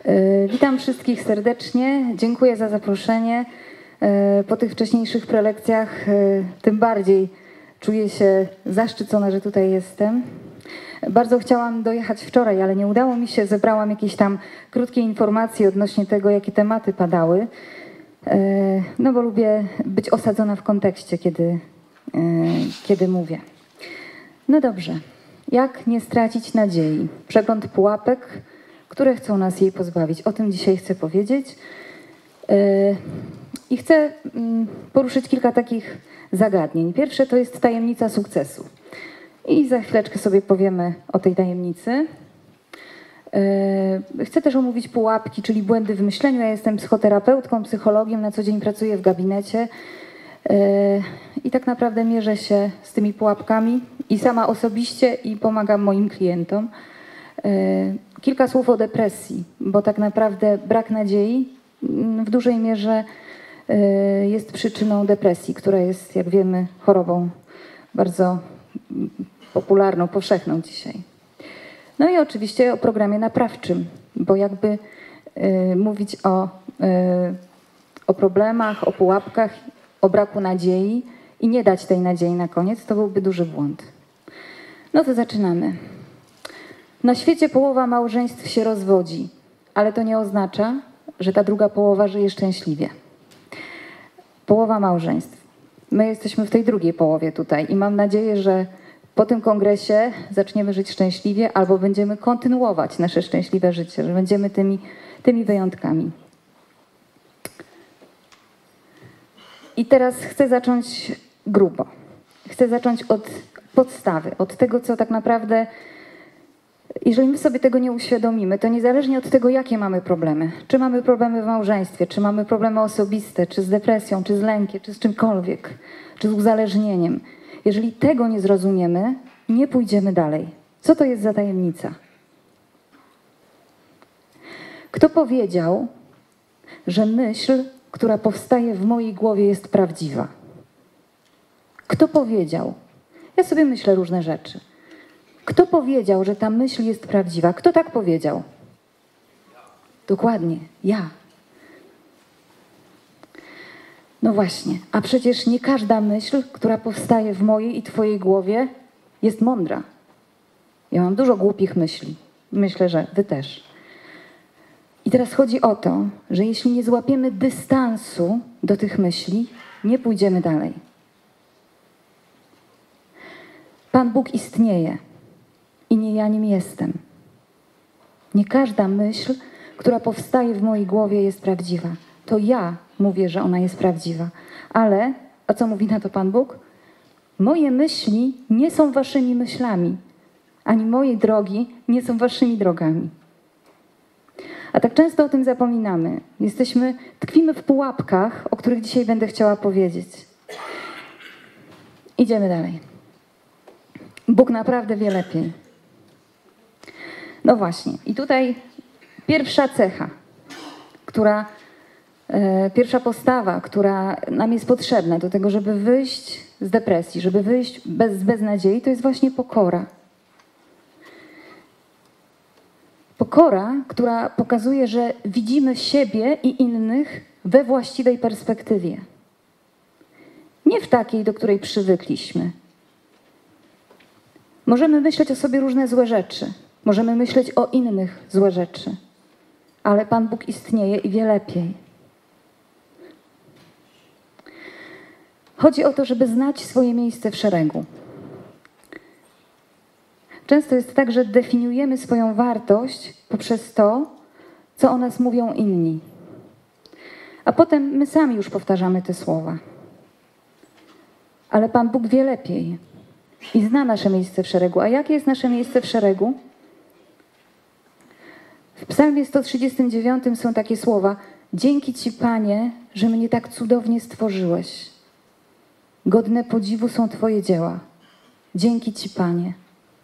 Witam wszystkich serdecznie. Dziękuję za zaproszenie. Po tych wcześniejszych prelekcjach tym bardziej czuję się zaszczycona, że tutaj jestem. Bardzo chciałam dojechać wczoraj, ale nie udało mi się. Zebrałam jakieś tam krótkie informacje odnośnie tego, jakie tematy padały. No bo lubię być osadzona w kontekście, kiedy mówię. No dobrze. Jak nie stracić nadziei? Przegląd pułapek, które chcą nas jej pozbawić. O tym dzisiaj chcę powiedzieć. I chcę poruszyć kilka takich zagadnień. Pierwsze to jest tajemnica sukcesu. I za chwileczkę sobie powiemy o tej tajemnicy. Chcę też omówić pułapki, czyli błędy w myśleniu. Ja jestem psychoterapeutką, psychologiem, na co dzień pracuję w gabinecie. I tak naprawdę mierzę się z tymi pułapkami i sama osobiście i pomagam moim klientom. Kilka słów o depresji, bo tak naprawdę brak nadziei w dużej mierze jest przyczyną depresji, która jest, jak wiemy, chorobą bardzo popularną, powszechną dzisiaj. No i oczywiście o programie naprawczym, bo jakby mówić o problemach, o pułapkach, o braku nadziei i nie dać tej nadziei na koniec, to byłby duży błąd. No to zaczynamy. Na świecie połowa małżeństw się rozwodzi, ale to nie oznacza, że ta druga połowa żyje szczęśliwie. Połowa małżeństw. My jesteśmy w tej drugiej połowie tutaj i mam nadzieję, że po tym kongresie zaczniemy żyć szczęśliwie albo będziemy kontynuować nasze szczęśliwe życie, że będziemy tymi wyjątkami. I teraz chcę zacząć grubo. Chcę zacząć od podstawy, od tego, co tak naprawdę, jeżeli my sobie tego nie uświadomimy, to niezależnie od tego, jakie mamy problemy, czy mamy problemy w małżeństwie, czy mamy problemy osobiste, czy z depresją, czy z lękiem, czy z czymkolwiek, czy z uzależnieniem, jeżeli tego nie zrozumiemy, nie pójdziemy dalej. Co to jest za tajemnica? Kto powiedział, że myśl, która powstaje w mojej głowie, jest prawdziwa? Kto powiedział? Ja sobie myślę różne rzeczy. Kto powiedział, że ta myśl jest prawdziwa? Kto tak powiedział? Dokładnie, ja. No właśnie, a przecież nie każda myśl, która powstaje w mojej i twojej głowie, jest mądra. Ja mam dużo głupich myśli. Myślę, że wy też. I teraz chodzi o to, że jeśli nie złapiemy dystansu do tych myśli, nie pójdziemy dalej. Pan Bóg istnieje i nie ja nim jestem. Nie każda myśl, która powstaje w mojej głowie, jest prawdziwa. To ja mówię, że ona jest prawdziwa. Ale, a co mówi na to Pan Bóg? Moje myśli nie są waszymi myślami, ani moje drogi nie są waszymi drogami. A tak często o tym zapominamy. Tkwimy w pułapkach, o których dzisiaj będę chciała powiedzieć. Idziemy dalej. Bóg naprawdę wie lepiej. No właśnie. I tutaj pierwsza cecha, pierwsza postawa, która nam jest potrzebna do tego, żeby wyjść z depresji, żeby wyjść z nadziei, to jest właśnie pokora. Pokora, która pokazuje, że widzimy siebie i innych we właściwej perspektywie. Nie w takiej, do której przywykliśmy. Możemy myśleć o sobie różne złe rzeczy. Możemy myśleć o innych złe rzeczy. Ale Pan Bóg istnieje i wie lepiej. Chodzi o to, żeby znać swoje miejsce w szeregu. Często jest tak, że definiujemy swoją wartość poprzez to, co o nas mówią inni. A potem my sami już powtarzamy te słowa. Ale Pan Bóg wie lepiej i zna nasze miejsce w szeregu. A jakie jest nasze miejsce w szeregu? W Psalmie 139 są takie słowa: dzięki Ci, Panie, że mnie tak cudownie stworzyłeś. Godne podziwu są Twoje dzieła. Dzięki Ci, Panie.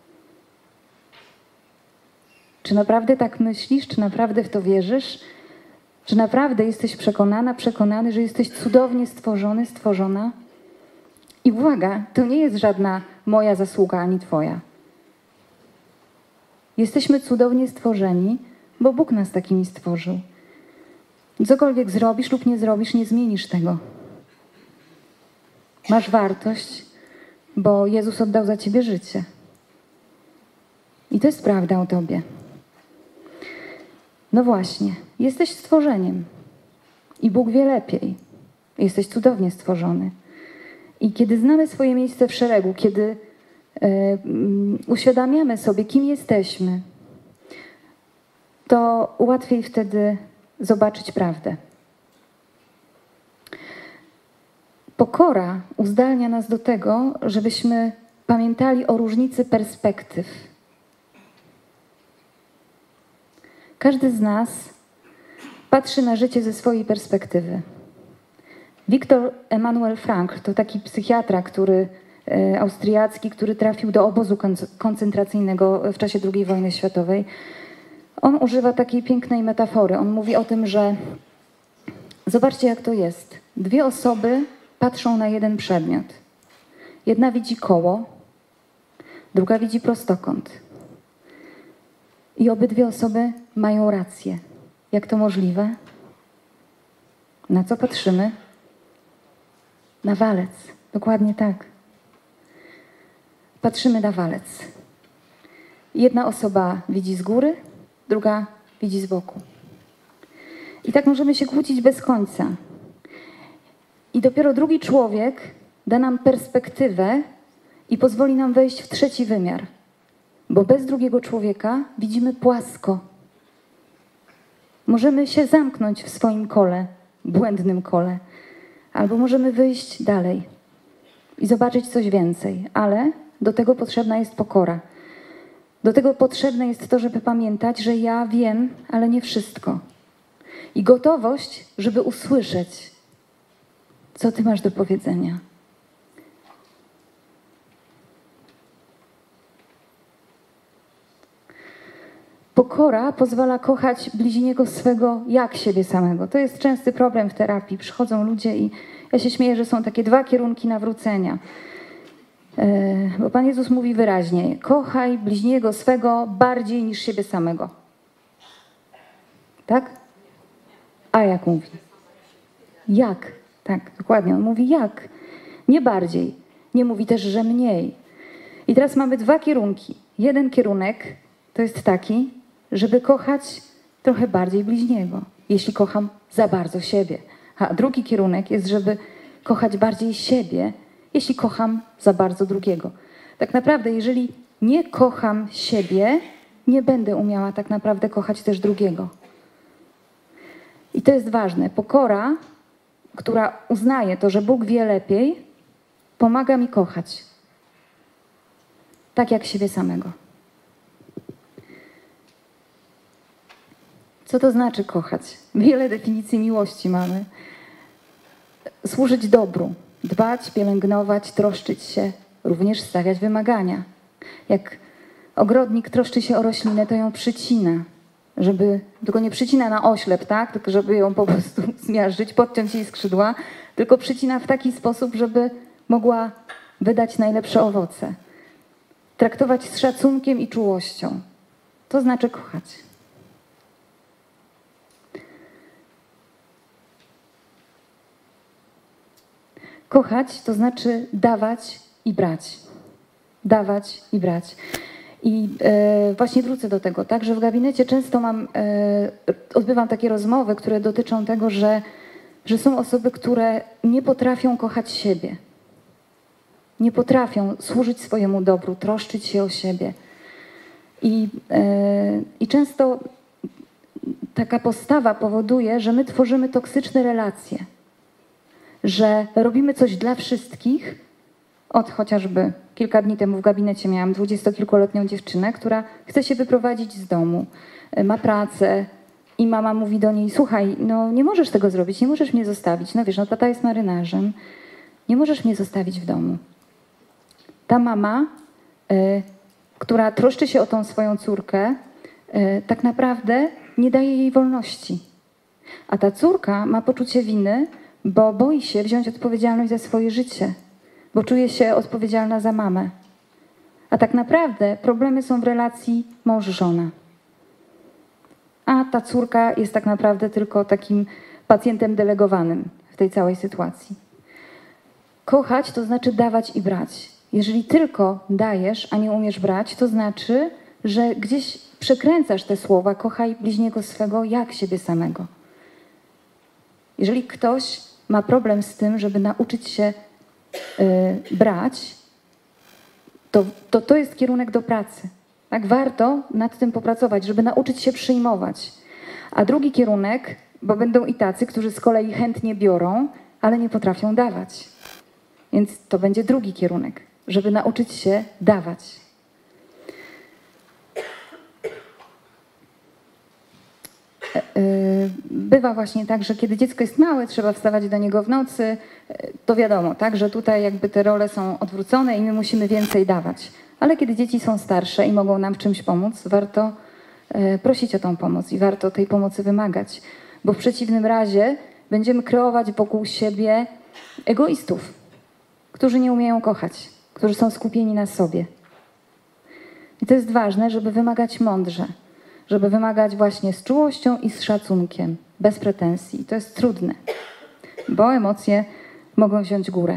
Czy naprawdę tak myślisz? Czy naprawdę w to wierzysz? Czy naprawdę jesteś przekonany, że jesteś cudownie stworzony, stworzona? I uwaga, to nie jest żadna moja zasługa ani twoja. Jesteśmy cudownie stworzeni bo Bóg nas takimi stworzył. Cokolwiek zrobisz lub nie zrobisz, nie zmienisz tego. Masz wartość, bo Jezus oddał za ciebie życie. I to jest prawda o tobie. No właśnie, jesteś stworzeniem. I Bóg wie lepiej. Jesteś cudownie stworzony. I kiedy znamy swoje miejsce w szeregu, kiedy uświadamiamy sobie, kim jesteśmy, to łatwiej wtedy zobaczyć prawdę. Pokora uzdalnia nas do tego, żebyśmy pamiętali o różnicy perspektyw. Każdy z nas patrzy na życie ze swojej perspektywy. Viktor Emanuel Frankl to taki psychiatra, austriacki, który trafił do obozu koncentracyjnego w czasie II wojny światowej. On używa takiej pięknej metafory. On mówi o tym, że zobaczcie, jak to jest. Dwie osoby patrzą na jeden przedmiot. Jedna widzi koło, druga widzi prostokąt. I obydwie osoby mają rację. Jak to możliwe? Na co patrzymy? Na walec. Dokładnie tak. Patrzymy na walec. Jedna osoba widzi z góry, druga widzi z boku. I tak możemy się kłócić bez końca. I dopiero drugi człowiek da nam perspektywę i pozwoli nam wejść w trzeci wymiar. Bo bez drugiego człowieka widzimy płasko. Możemy się zamknąć w swoim kole, błędnym kole. Albo możemy wyjść dalej i zobaczyć coś więcej. Ale do tego potrzebna jest pokora. Do tego potrzebne jest to, żeby pamiętać, że ja wiem, ale nie wszystko. I gotowość, żeby usłyszeć, co ty masz do powiedzenia. Pokora pozwala kochać bliźniego swego jak siebie samego. To jest częsty problem w terapii. Przychodzą ludzie i ja się śmieję, że są takie dwa kierunki nawrócenia. Bo Pan Jezus mówi wyraźnie: kochaj bliźniego swego bardziej niż siebie samego. Tak? A jak mówi? Jak? Tak, dokładnie. On mówi jak. Nie bardziej. Nie mówi też, że mniej. I teraz mamy dwa kierunki. Jeden kierunek to jest taki, żeby kochać trochę bardziej bliźniego, jeśli kocham za bardzo siebie. A drugi kierunek jest, żeby kochać bardziej siebie, jeśli kocham za bardzo drugiego. Tak naprawdę, jeżeli nie kocham siebie, nie będę umiała tak naprawdę kochać też drugiego. I to jest ważne. Pokora, która uznaje to, że Bóg wie lepiej, pomaga mi kochać. Tak jak siebie samego. Co to znaczy kochać? Wiele definicji miłości mamy. Służyć dobru, dbać, pielęgnować, troszczyć się, również stawiać wymagania. Jak ogrodnik troszczy się o roślinę, to ją przycina, tylko nie przycina na oślep, tak? Tylko żeby ją po prostu zmiażdżyć, podciąć jej skrzydła, tylko przycina w taki sposób, żeby mogła wydać najlepsze owoce. Traktować z szacunkiem i czułością. To znaczy kochać. Kochać to znaczy dawać i brać. Dawać i brać. I właśnie wrócę do tego, tak, że w gabinecie często odbywam takie rozmowy, które dotyczą tego, że są osoby, które nie potrafią kochać siebie. Nie potrafią służyć swojemu dobru, troszczyć się o siebie. I często taka postawa powoduje, że my tworzymy toksyczne relacje. Że robimy coś dla wszystkich. Chociażby kilka dni temu w gabinecie miałam 20-kilkuletnią dziewczynę, która chce się wyprowadzić z domu, ma pracę i mama mówi do niej: słuchaj, no nie możesz tego zrobić, nie możesz mnie zostawić. No wiesz, no tata jest marynarzem, nie możesz mnie zostawić w domu. Ta mama, która troszczy się o tą swoją córkę, tak naprawdę nie daje jej wolności. A ta córka ma poczucie winy, bo boi się wziąć odpowiedzialność za swoje życie, bo czuje się odpowiedzialna za mamę. A tak naprawdę problemy są w relacji mąż-żona. a ta córka jest tak naprawdę tylko takim pacjentem delegowanym w tej całej sytuacji. Kochać to znaczy dawać i brać. Jeżeli tylko dajesz, a nie umiesz brać, to znaczy, że gdzieś przekręcasz te słowa kochaj bliźniego swego jak siebie samego. Jeżeli ktoś ma problem z tym, żeby nauczyć się brać, to jest kierunek do pracy. Tak? Warto nad tym popracować, żeby nauczyć się przyjmować. A drugi kierunek, bo będą i tacy, którzy z kolei chętnie biorą, ale nie potrafią dawać. Więc to będzie drugi kierunek, żeby nauczyć się dawać. Bywa właśnie tak, że kiedy dziecko jest małe, trzeba wstawać do niego w nocy, to wiadomo, tak, że tutaj jakby te role są odwrócone i my musimy więcej dawać. Ale kiedy dzieci są starsze i mogą nam w czymś pomóc, warto prosić o tą pomoc i warto tej pomocy wymagać, bo w przeciwnym razie będziemy kreować wokół siebie egoistów, którzy nie umieją kochać, którzy są skupieni na sobie. I to jest ważne, żeby wymagać mądrze, żeby wymagać właśnie z czułością i z szacunkiem, bez pretensji. I to jest trudne, bo emocje mogą wziąć górę.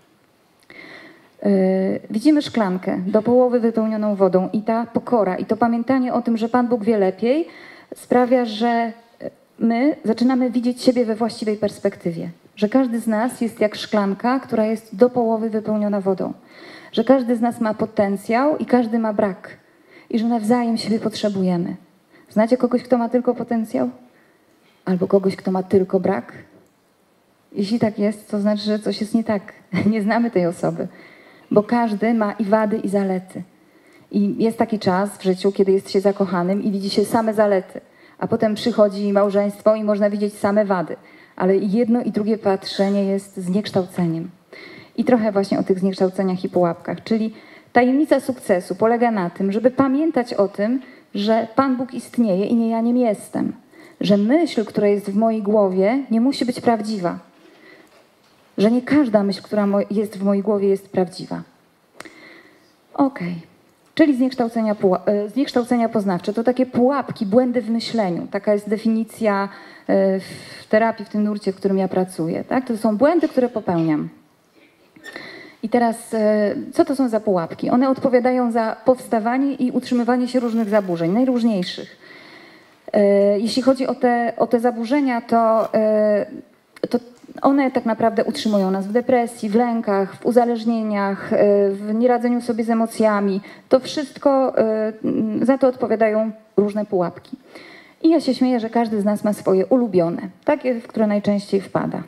Widzimy szklankę do połowy wypełnioną wodą i ta pokora i to pamiętanie o tym, że Pan Bóg wie lepiej, sprawia, że my zaczynamy widzieć siebie we właściwej perspektywie. Że każdy z nas jest jak szklanka, która jest do połowy wypełniona wodą. Że każdy z nas ma potencjał i każdy ma brak. I że nawzajem siebie potrzebujemy. Znacie kogoś, kto ma tylko potencjał? Albo kogoś, kto ma tylko brak? Jeśli tak jest, to znaczy, że coś jest nie tak. Nie znamy tej osoby. Bo każdy ma i wady, i zalety. I jest taki czas w życiu, kiedy jest się zakochanym i widzi się same zalety. A potem przychodzi małżeństwo i można widzieć same wady. Ale jedno i drugie patrzenie jest zniekształceniem. I trochę właśnie o tych zniekształceniach i pułapkach. Czyli tajemnica sukcesu polega na tym, żeby pamiętać o tym, że Pan Bóg istnieje i nie ja nim jestem. Że myśl, która jest w mojej głowie, nie musi być prawdziwa. Że nie każda myśl, która jest w mojej głowie, jest prawdziwa. Okej. Czyli zniekształcenia poznawcze. To takie pułapki, błędy w myśleniu. Taka jest definicja w terapii, w tym nurcie, w którym ja pracuję. Tak? To są błędy, które popełniam. I teraz, co to są za pułapki? One odpowiadają za powstawanie i utrzymywanie się różnych zaburzeń, najróżniejszych. Jeśli chodzi o te zaburzenia, to one tak naprawdę utrzymują nas w depresji, w lękach, w uzależnieniach, w nieradzeniu sobie z emocjami. To wszystko, za to odpowiadają różne pułapki. I ja się śmieję, że każdy z nas ma swoje ulubione, takie, w które najczęściej wpada.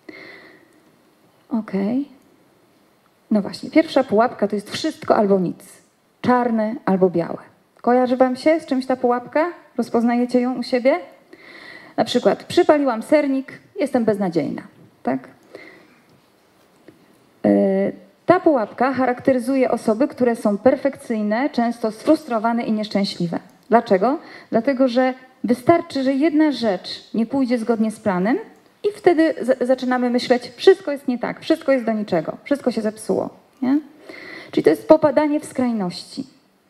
Okej. No właśnie, pierwsza pułapka to jest wszystko albo nic. Czarne albo białe. Kojarzy wam się z czymś ta pułapka? Rozpoznajecie ją u siebie? Na przykład, przypaliłam sernik, jestem beznadziejna. Tak? Ta pułapka charakteryzuje osoby, które są perfekcyjne, często sfrustrowane i nieszczęśliwe. Dlaczego? Dlatego, że wystarczy, że jedna rzecz nie pójdzie zgodnie z planem i wtedy zaczynamy myśleć, wszystko jest nie tak, wszystko jest do niczego, wszystko się zepsuło. Nie? Czyli to jest popadanie w skrajności.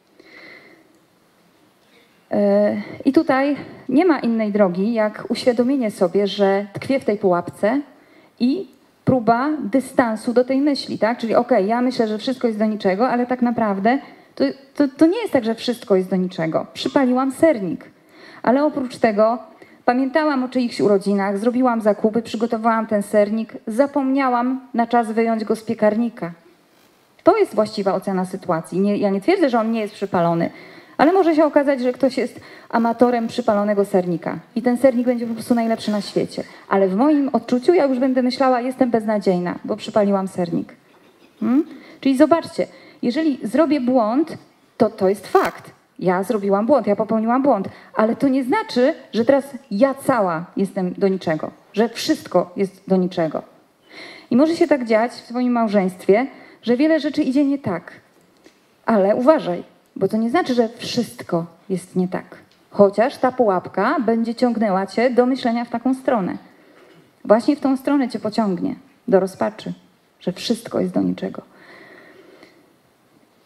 I tutaj nie ma innej drogi, jak uświadomienie sobie, że tkwię w tej pułapce i próba dystansu do tej myśli, tak? Czyli okej, ja myślę, że wszystko jest do niczego, ale tak naprawdę to nie jest tak, że wszystko jest do niczego. Przypaliłam sernik, ale oprócz tego pamiętałam o czyichś urodzinach, zrobiłam zakupy, przygotowałam ten sernik, zapomniałam na czas wyjąć go z piekarnika. To jest właściwa ocena sytuacji. Ja nie twierdzę, że on nie jest przypalony, ale może się okazać, że ktoś jest amatorem przypalonego sernika i ten sernik będzie po prostu najlepszy na świecie. Ale w moim odczuciu ja już będę myślała, jestem beznadziejna, bo przypaliłam sernik. Czyli zobaczcie, jeżeli zrobię błąd, to jest fakt. Ja zrobiłam błąd, ja popełniłam błąd, ale to nie znaczy, że teraz ja cała jestem do niczego, że wszystko jest do niczego. I może się tak dziać w swoim małżeństwie, że wiele rzeczy idzie nie tak. Ale uważaj, bo to nie znaczy, że wszystko jest nie tak. Chociaż ta pułapka będzie ciągnęła cię do myślenia w taką stronę. Właśnie w tą stronę cię pociągnie, do rozpaczy, że wszystko jest do niczego.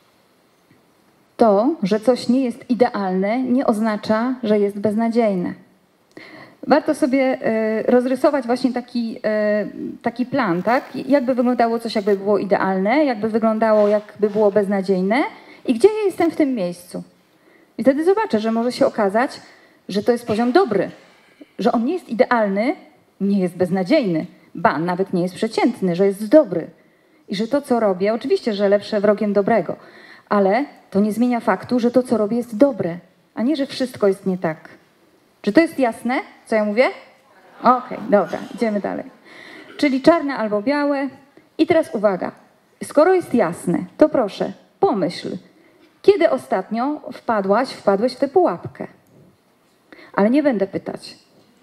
To, że coś nie jest idealne, nie oznacza, że jest beznadziejne. warto sobie rozrysować właśnie taki plan, tak? Jakby wyglądało coś, jakby było idealne, jakby wyglądało, jakby było beznadziejne i gdzie ja jestem w tym miejscu. I wtedy zobaczę, że może się okazać, że to jest poziom dobry, że on nie jest idealny, nie jest beznadziejny, ba, nawet nie jest przeciętny, że jest dobry. I że to, co robię, oczywiście, że lepsze wrogiem dobrego, ale to nie zmienia faktu, że to, co robię, jest dobre, a nie, że wszystko jest nie tak. Czy to jest jasne, co ja mówię? Okej, dobra, idziemy dalej. Czyli czarne albo białe. I teraz uwaga, skoro jest jasne, to proszę, pomyśl, kiedy ostatnio wpadłeś w tę pułapkę? Ale nie będę pytać.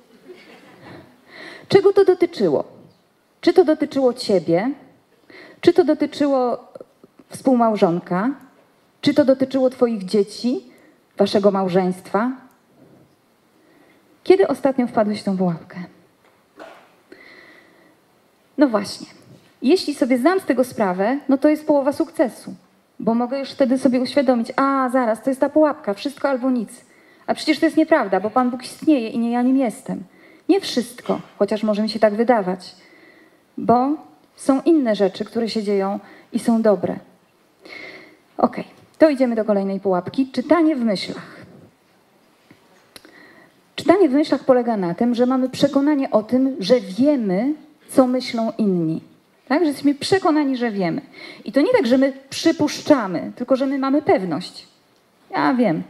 Czego to dotyczyło? Czy to dotyczyło ciebie? Czy to dotyczyło współmałżonka? Czy to dotyczyło twoich dzieci, waszego małżeństwa? Kiedy ostatnio wpadłeś w tą pułapkę? No właśnie. Jeśli sobie zdam z tego sprawę, no to jest połowa sukcesu. Bo mogę już wtedy sobie uświadomić, zaraz, to jest ta pułapka, wszystko albo nic. A przecież to jest nieprawda, bo Pan Bóg istnieje i nie ja nim jestem. Nie wszystko, chociaż może mi się tak wydawać. Bo są inne rzeczy, które się dzieją i są dobre. Okej, to idziemy do kolejnej pułapki. Czytanie w myślach. Czytanie w myślach polega na tym, że mamy przekonanie o tym, że wiemy, co myślą inni. Tak? Że jesteśmy przekonani, że wiemy. I to nie tak, że my przypuszczamy, tylko że my mamy pewność. Ja wiem.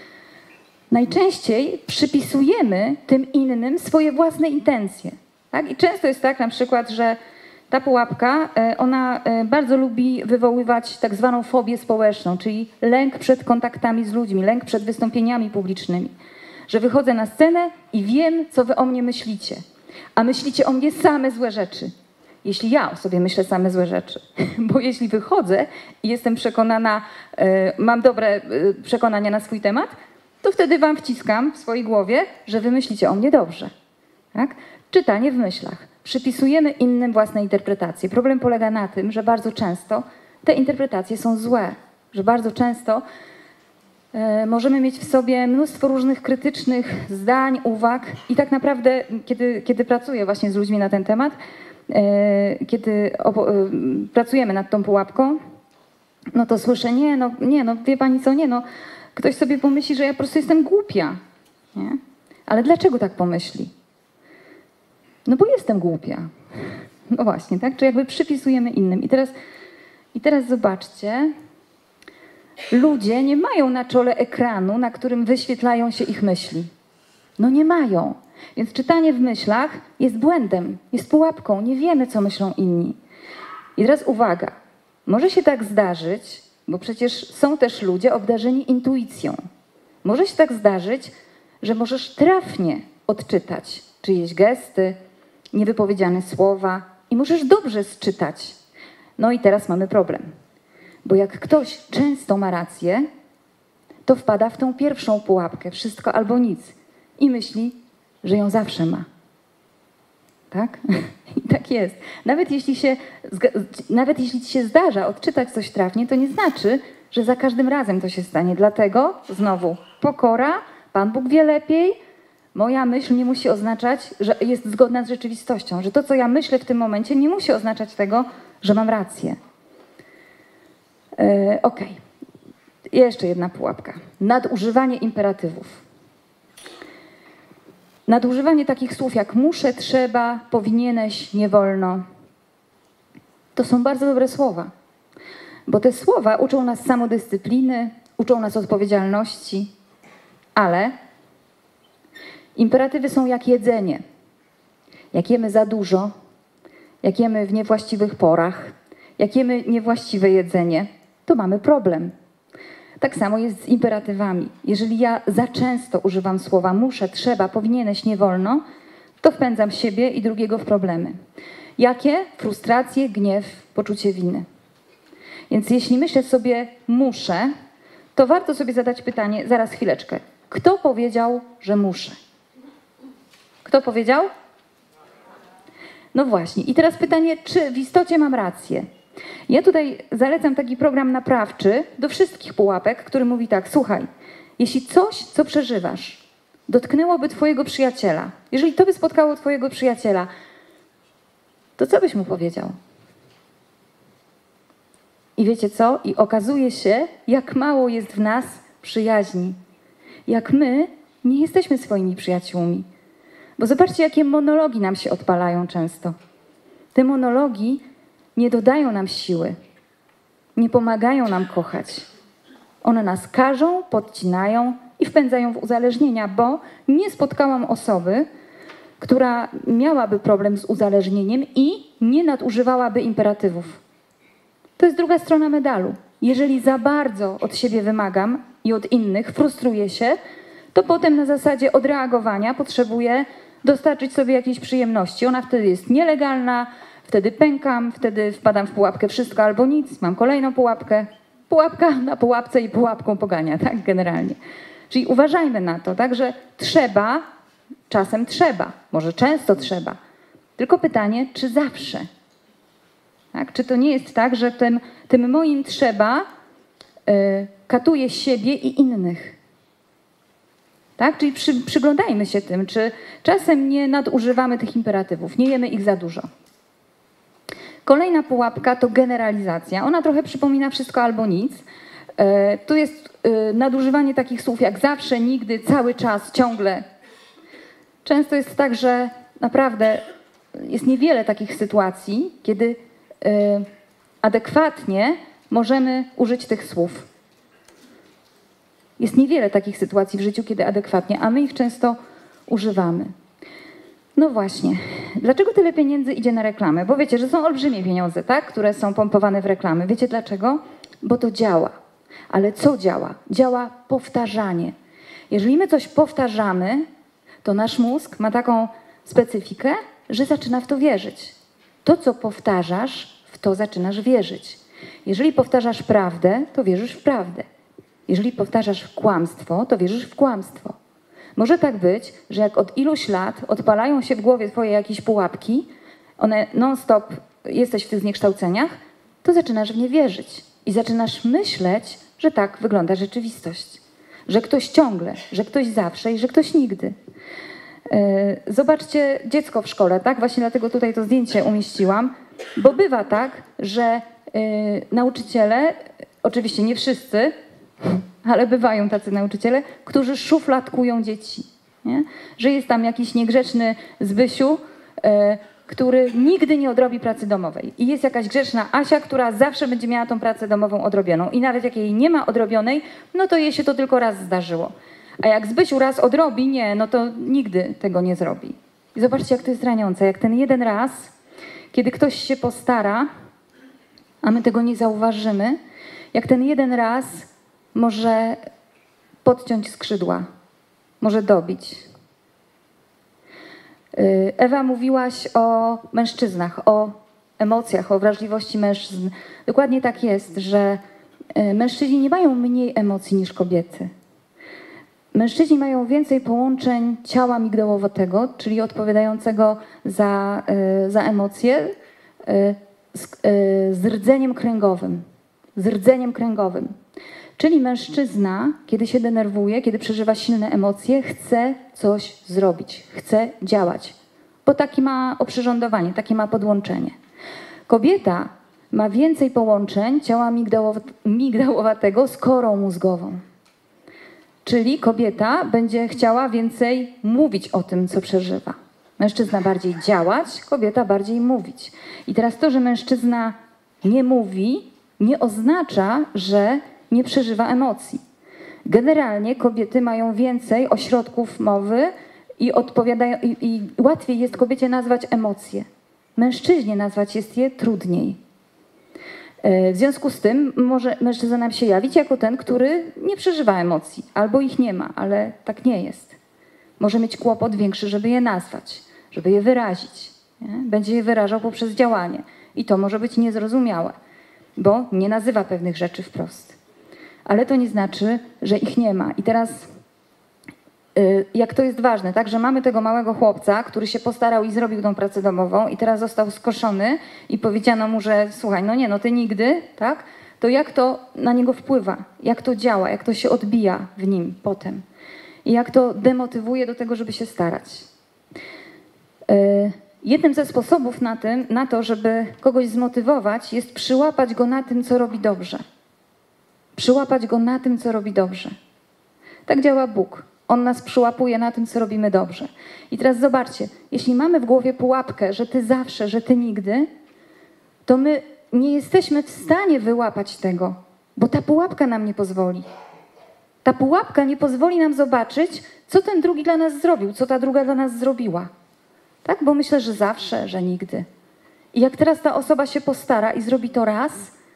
Najczęściej przypisujemy tym innym swoje własne intencje. Tak? I często jest tak na przykład, że ta pułapka, ona bardzo lubi wywoływać tak zwaną fobię społeczną, czyli lęk przed kontaktami z ludźmi, lęk przed wystąpieniami publicznymi. Że wychodzę na scenę i wiem, co wy o mnie myślicie. A myślicie o mnie same złe rzeczy. Jeśli ja o sobie myślę same złe rzeczy. Bo jeśli wychodzę i jestem przekonana, mam dobre przekonania na swój temat, to wtedy wam wciskam w swojej głowie, że wy myślicie o mnie dobrze. Tak? Czytanie w myślach. Przypisujemy innym własne interpretacje. Problem polega na tym, że bardzo często te interpretacje są złe. Że bardzo często możemy mieć w sobie mnóstwo różnych krytycznych zdań, uwag i tak naprawdę, kiedy pracuję właśnie z ludźmi na ten temat, kiedy pracujemy nad tą pułapką, no to słyszę, nie, wie pani co, ktoś sobie pomyśli, że ja po prostu jestem głupia. Nie? Ale dlaczego tak pomyśli? No bo jestem głupia. No właśnie, tak? Czy jakby przypisujemy innym. I teraz zobaczcie, ludzie nie mają na czole ekranu, na którym wyświetlają się ich myśli. No nie mają. Więc czytanie w myślach jest błędem, jest pułapką. Nie wiemy, co myślą inni. I teraz uwaga. Może się tak zdarzyć, bo przecież są też ludzie obdarzeni intuicją. Może się tak zdarzyć, że możesz trafnie odczytać czyjeś gesty, niewypowiedziane słowa i możesz dobrze sczytać. No i teraz mamy problem. Bo jak ktoś często ma rację, to wpada w tą pierwszą pułapkę, wszystko albo nic. I myśli, że ją zawsze ma. Tak? I tak jest. Nawet jeśli ci się zdarza odczytać coś trafnie, to nie znaczy, że za każdym razem to się stanie. Dlatego znowu pokora, Pan Bóg wie lepiej. Moja myśl nie musi oznaczać, że jest zgodna z rzeczywistością. Że to, co ja myślę w tym momencie, nie musi oznaczać tego, że mam rację. Okej. Jeszcze jedna pułapka. Nadużywanie imperatywów. Nadużywanie takich słów jak muszę, trzeba, powinieneś, nie wolno. To są bardzo dobre słowa. Bo te słowa uczą nas samodyscypliny, uczą nas odpowiedzialności. Ale imperatywy są jak jedzenie. Jak jemy za dużo, jak jemy w niewłaściwych porach, jak jemy niewłaściwe jedzenie, to mamy problem. Tak samo jest z imperatywami. Jeżeli ja za często używam słowa muszę, trzeba, powinieneś, nie wolno, to wpędzam siebie i drugiego w problemy. Jakie? Frustrację, gniew, poczucie winy. Więc jeśli myślę sobie muszę, to warto sobie zadać pytanie, zaraz chwileczkę. Kto powiedział, że muszę? Kto powiedział? No właśnie. I teraz pytanie, czy w istocie mam rację? Ja tutaj zalecam taki program naprawczy do wszystkich pułapek, który mówi tak, słuchaj, jeśli coś, co przeżywasz, dotknęłoby twojego przyjaciela, jeżeli to by spotkało twojego przyjaciela, to co byś mu powiedział? I wiecie co? I okazuje się, jak mało jest w nas przyjaźni. Jak my nie jesteśmy swoimi przyjaciółmi. Bo zobaczcie, jakie monologi nam się odpalają często. Te monologi nie dodają nam siły. Nie pomagają nam kochać. One nas karzą, podcinają i wpędzają w uzależnienia, bo nie spotkałam osoby, która miałaby problem z uzależnieniem i nie nadużywałaby imperatywów. To jest druga strona medalu. Jeżeli za bardzo od siebie wymagam i od innych, frustruję się, to potem na zasadzie odreagowania potrzebuję dostarczyć sobie jakiejś przyjemności. Ona wtedy jest nielegalna, wtedy pękam, wtedy wpadam w pułapkę wszystko albo nic, mam kolejną pułapkę. Pułapka na pułapce i pułapką pogania, tak generalnie. Czyli uważajmy na to, tak, że trzeba, czasem trzeba, może często trzeba. Tylko pytanie, czy zawsze? Tak? Czy to nie jest tak, że tym moim trzeba katuje siebie i innych? Tak? Czyli przyglądajmy się tym, czy czasem nie nadużywamy tych imperatywów, nie jemy ich za dużo. Kolejna pułapka to generalizacja. Ona trochę przypomina wszystko albo nic. Tu jest nadużywanie takich słów jak zawsze, nigdy, cały czas, ciągle. Często jest tak, że naprawdę jest niewiele takich sytuacji, kiedy adekwatnie możemy użyć tych słów. Jest niewiele takich sytuacji w życiu, kiedy adekwatnie, a my ich często używamy. No właśnie. Dlaczego tyle pieniędzy idzie na reklamę? Bo wiecie, że są olbrzymie pieniądze, tak? Które są pompowane w reklamy. Wiecie dlaczego? Bo to działa. Ale co działa? Działa powtarzanie. Jeżeli my coś powtarzamy, to nasz mózg ma taką specyfikę, że zaczyna w to wierzyć. To, co powtarzasz, w to zaczynasz wierzyć. Jeżeli powtarzasz prawdę, to wierzysz w prawdę. Jeżeli powtarzasz kłamstwo, to wierzysz w kłamstwo. Może tak być, że jak od iluś lat odpalają się w głowie twoje jakieś pułapki, one non-stop jesteś w tych zniekształceniach, to zaczynasz w nie wierzyć. I zaczynasz myśleć, że tak wygląda rzeczywistość. Że ktoś ciągle, że ktoś zawsze i że ktoś nigdy. Zobaczcie dziecko w szkole, tak? Właśnie dlatego tutaj to zdjęcie umieściłam, bo bywa tak, że nauczyciele, oczywiście nie wszyscy, ale bywają tacy nauczyciele, którzy szufladkują dzieci. Nie? Że jest tam jakiś niegrzeczny Zbysiu, który nigdy nie odrobi pracy domowej. I jest jakaś grzeczna Asia, która zawsze będzie miała tą pracę domową odrobioną. I nawet jak jej nie ma odrobionej, no to jej się to tylko raz zdarzyło. A jak Zbysiu raz odrobi, nie, no to nigdy tego nie zrobi. I zobaczcie, jak to jest raniące. Jak ten jeden raz, kiedy ktoś się postara, a my tego nie zauważymy, jak ten jeden raz może podciąć skrzydła, może dobić. Ewa, mówiłaś o mężczyznach, o emocjach, o wrażliwości mężczyzn. Dokładnie tak jest, że mężczyźni nie mają mniej emocji niż kobiety. Mężczyźni mają więcej połączeń ciała migdałowatego, czyli odpowiadającego za emocje, z rdzeniem kręgowym. Z rdzeniem kręgowym. Czyli mężczyzna, kiedy się denerwuje, kiedy przeżywa silne emocje, chce coś zrobić, chce działać, bo takie ma oprzyrządowanie, takie ma podłączenie. Kobieta ma więcej połączeń ciała migdałowatego z korą mózgową. Czyli kobieta będzie chciała więcej mówić o tym, co przeżywa. Mężczyzna bardziej działać, kobieta bardziej mówić. I teraz to, że mężczyzna nie mówi, nie oznacza, że nie przeżywa emocji. Generalnie kobiety mają więcej ośrodków mowy i łatwiej jest kobiecie nazwać emocje. Mężczyźnie nazwać jest je trudniej. W związku z tym może mężczyzna nam się jawić jako ten, który nie przeżywa emocji, albo ich nie ma, ale tak nie jest. Może mieć kłopot większy, żeby je nazwać, żeby je wyrazić. Nie? Będzie je wyrażał poprzez działanie. I to może być niezrozumiałe, bo nie nazywa pewnych rzeczy wprost. Ale to nie znaczy, że ich nie ma. I teraz, jak to jest ważne, tak, że mamy tego małego chłopca, który się postarał i zrobił tą pracę domową i teraz został skoszony i powiedziano mu, że słuchaj, no nie, no ty nigdy, tak, to jak to na niego wpływa, jak to działa, jak to się odbija w nim potem. i jak to demotywuje do tego, żeby się starać. Jednym ze sposobów na to, żeby kogoś zmotywować, jest przyłapać go na tym, co robi dobrze. Przyłapać go na tym, co robi dobrze. Tak działa Bóg. On nas przyłapuje na tym, co robimy dobrze. I teraz zobaczcie, jeśli mamy w głowie pułapkę, że ty zawsze, że ty nigdy, to my nie jesteśmy w stanie wyłapać tego, bo ta pułapka nam nie pozwoli. Ta pułapka nie pozwoli nam zobaczyć, co ten drugi dla nas zrobił, co ta druga dla nas zrobiła. Tak? Bo myślę, że zawsze, że nigdy. I jak teraz ta osoba się postara i zrobi to raz,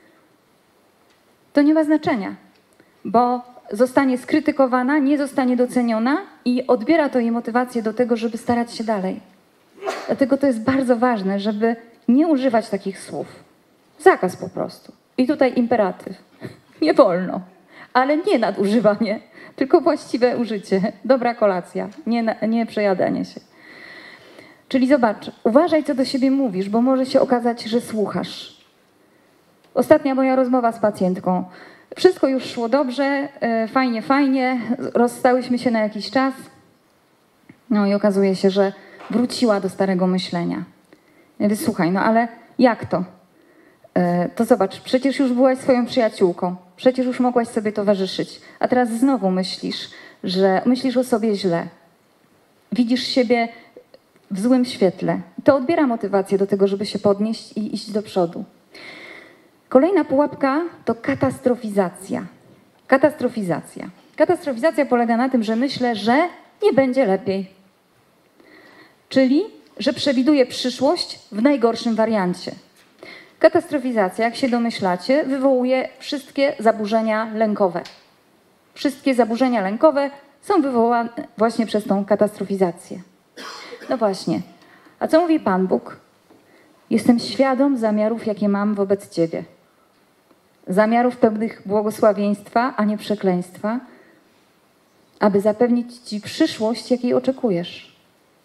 to nie ma znaczenia, bo zostanie skrytykowana, nie zostanie doceniona i odbiera to jej motywację do tego, żeby starać się dalej. Dlatego to jest bardzo ważne, żeby nie używać takich słów. Zakaz po prostu. I tutaj imperatyw. Nie wolno, ale nie nadużywanie, tylko właściwe użycie. Dobra kolacja, nie przejadanie się. Czyli zobacz, uważaj, co do siebie mówisz, bo może się okazać, że słuchasz. Ostatnia moja rozmowa z pacjentką. Wszystko już szło dobrze, fajnie, rozstałyśmy się na jakiś czas. No i okazuje się, że wróciła do starego myślenia. Ja mówię, słuchaj, no ale jak to? To zobacz, przecież już byłaś swoją przyjaciółką, przecież już mogłaś sobie towarzyszyć, a teraz znowu myślisz, że myślisz o sobie źle. Widzisz siebie w złym świetle. To odbiera motywację do tego, żeby się podnieść i iść do przodu. Kolejna pułapka to katastrofizacja. Katastrofizacja polega na tym, że myślę, że nie będzie lepiej. Czyli, że przewiduję przyszłość w najgorszym wariancie. Katastrofizacja, jak się domyślacie, wywołuje wszystkie zaburzenia lękowe. Wszystkie zaburzenia lękowe są wywołane właśnie przez tą katastrofizację. No właśnie. A co mówi Pan Bóg? Jestem świadom zamiarów, jakie mam wobec Ciebie. Zamiarów pełnych błogosławieństwa, a nie przekleństwa, aby zapewnić Ci przyszłość, jakiej oczekujesz.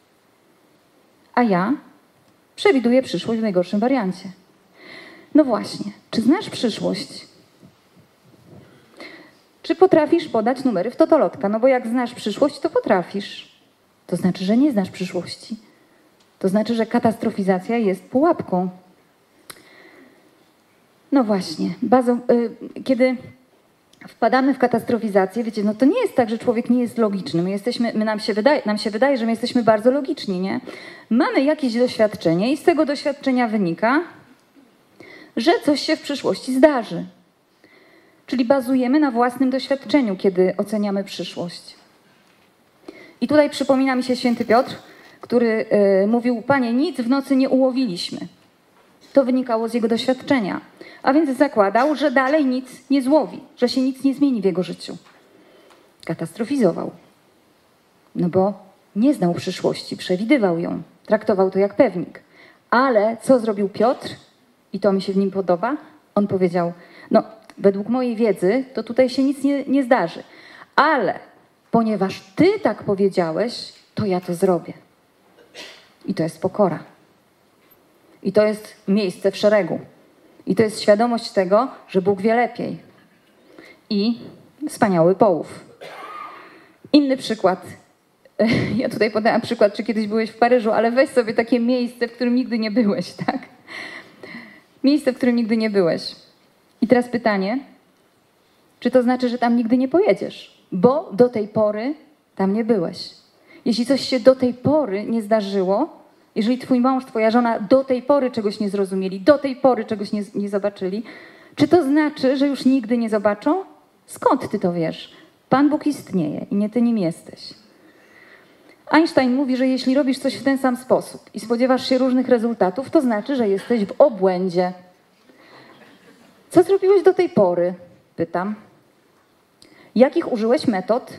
A ja przewiduję przyszłość w najgorszym wariancie. No właśnie, czy znasz przyszłość? Czy potrafisz podać numery w totolotka? No bo jak znasz przyszłość, to potrafisz. To znaczy, że nie znasz przyszłości. To znaczy, że katastrofizacja jest pułapką. No właśnie, kiedy wpadamy w katastrofizację, wiecie, no to nie jest tak, że człowiek nie jest logiczny. Nam się wydaje, że my jesteśmy bardzo logiczni, nie? Mamy jakieś doświadczenie i z tego doświadczenia wynika, że coś się w przyszłości zdarzy. Czyli bazujemy na własnym doświadczeniu, kiedy oceniamy przyszłość. I tutaj przypomina mi się święty Piotr, który mówił, Panie, nic w nocy nie ułowiliśmy. To wynikało z jego doświadczenia. A więc zakładał, że dalej nic nie złowi, że się nic nie zmieni w jego życiu. Katastrofizował. No bo nie znał przyszłości, przewidywał ją, traktował to jak pewnik. Ale co zrobił Piotr? I to mi się w nim podoba. On powiedział, no według mojej wiedzy to tutaj się nic nie zdarzy. Ale ponieważ Ty tak powiedziałeś, to ja to zrobię. I to jest pokora. I to jest miejsce w szeregu. I to jest świadomość tego, że Bóg wie lepiej. I wspaniały połów. Inny przykład. Ja tutaj podałam przykład, czy kiedyś byłeś w Paryżu, ale weź sobie takie miejsce, w którym nigdy nie byłeś, tak? Miejsce, w którym nigdy nie byłeś. I teraz pytanie, czy to znaczy, że tam nigdy nie pojedziesz? Bo do tej pory tam nie byłeś. Jeśli coś się do tej pory nie zdarzyło, jeżeli twój mąż, twoja żona do tej pory czegoś nie zrozumieli, do tej pory czegoś nie zobaczyli, czy to znaczy, że już nigdy nie zobaczą? Skąd ty to wiesz? Pan Bóg istnieje i nie ty nim jesteś. Einstein mówi, że jeśli robisz coś w ten sam sposób i spodziewasz się różnych rezultatów, to znaczy, że jesteś w obłędzie. Co zrobiłeś do tej pory? Pytam. Jakich użyłeś metod?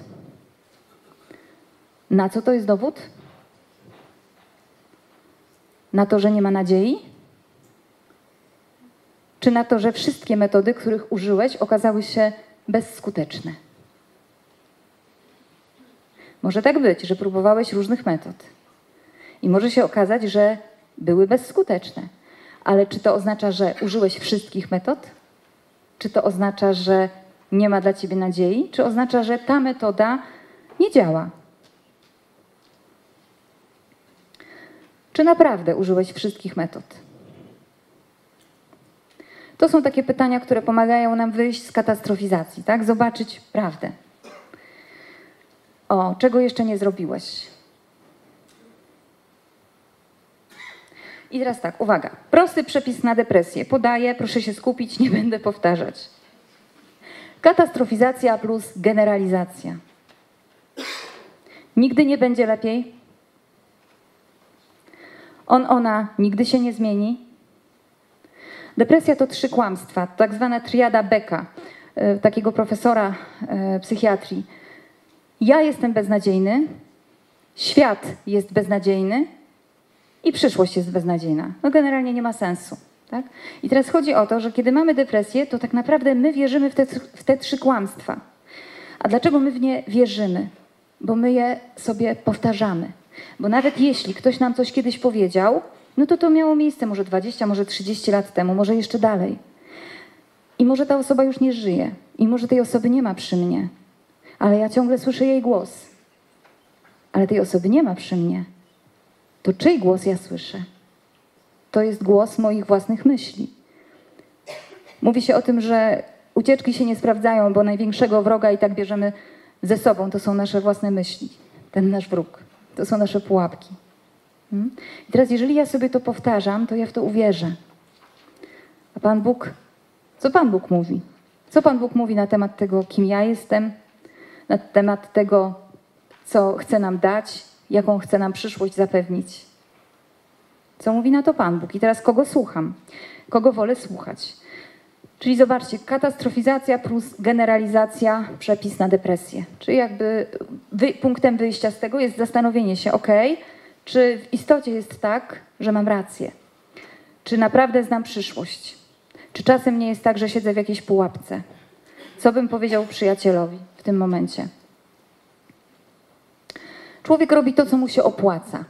Na co to jest dowód? Na to, że nie ma nadziei? Czy na to, że wszystkie metody, których użyłeś, okazały się bezskuteczne? Może tak być, że próbowałeś różnych metod. I może się okazać, że były bezskuteczne. Ale czy to oznacza, że użyłeś wszystkich metod? Czy to oznacza, że nie ma dla ciebie nadziei? Czy oznacza, że ta metoda Nie działa. Czy naprawdę użyłeś wszystkich metod? To są takie pytania, które pomagają nam wyjść z katastrofizacji, tak? Zobaczyć prawdę. O, czego jeszcze nie zrobiłeś? I teraz tak, uwaga. Prosty przepis na depresję. Podaję, proszę się skupić, nie będę powtarzać. Katastrofizacja plus generalizacja. Nigdy nie będzie lepiej. Ona nigdy się nie zmieni. Depresja to 3 kłamstwa, tak zwana triada Becka, takiego profesora psychiatrii. Ja jestem beznadziejny, świat jest beznadziejny i przyszłość jest beznadziejna. No generalnie nie ma sensu. Tak? I teraz chodzi o to, że kiedy mamy depresję, to tak naprawdę my wierzymy w te 3 kłamstwa. A dlaczego my w nie wierzymy? Bo my je sobie powtarzamy. Bo nawet jeśli ktoś nam coś kiedyś powiedział, no to miało miejsce może 20, może 30 lat temu, może jeszcze dalej. I może ta osoba już nie żyje. I może tej osoby nie ma przy mnie. Ale ja ciągle słyszę jej głos. Ale tej osoby nie ma przy mnie. To czyj głos ja słyszę? To jest głos moich własnych myśli. Mówi się o tym, że ucieczki się nie sprawdzają, bo największego wroga i tak bierzemy ze sobą. To są nasze własne myśli. Ten nasz wróg. To są nasze pułapki. I teraz jeżeli ja sobie to powtarzam, to ja w to uwierzę. A Pan Bóg, co Pan Bóg mówi? Co Pan Bóg mówi na temat tego, kim ja jestem? Na temat tego, co chce nam dać? Jaką chce nam przyszłość zapewnić? Co mówi na to Pan Bóg? I teraz kogo słucham? Kogo wolę słuchać? Czyli zobaczcie, katastrofizacja plus generalizacja, przepis na depresję. Czyli jakby punktem wyjścia z tego jest zastanowienie się, czy w istocie jest tak, że mam rację? Czy naprawdę znam przyszłość? Czy czasem nie jest tak, że siedzę w jakiejś pułapce? Co bym powiedział przyjacielowi w tym momencie? Człowiek robi to, co mu się opłaca.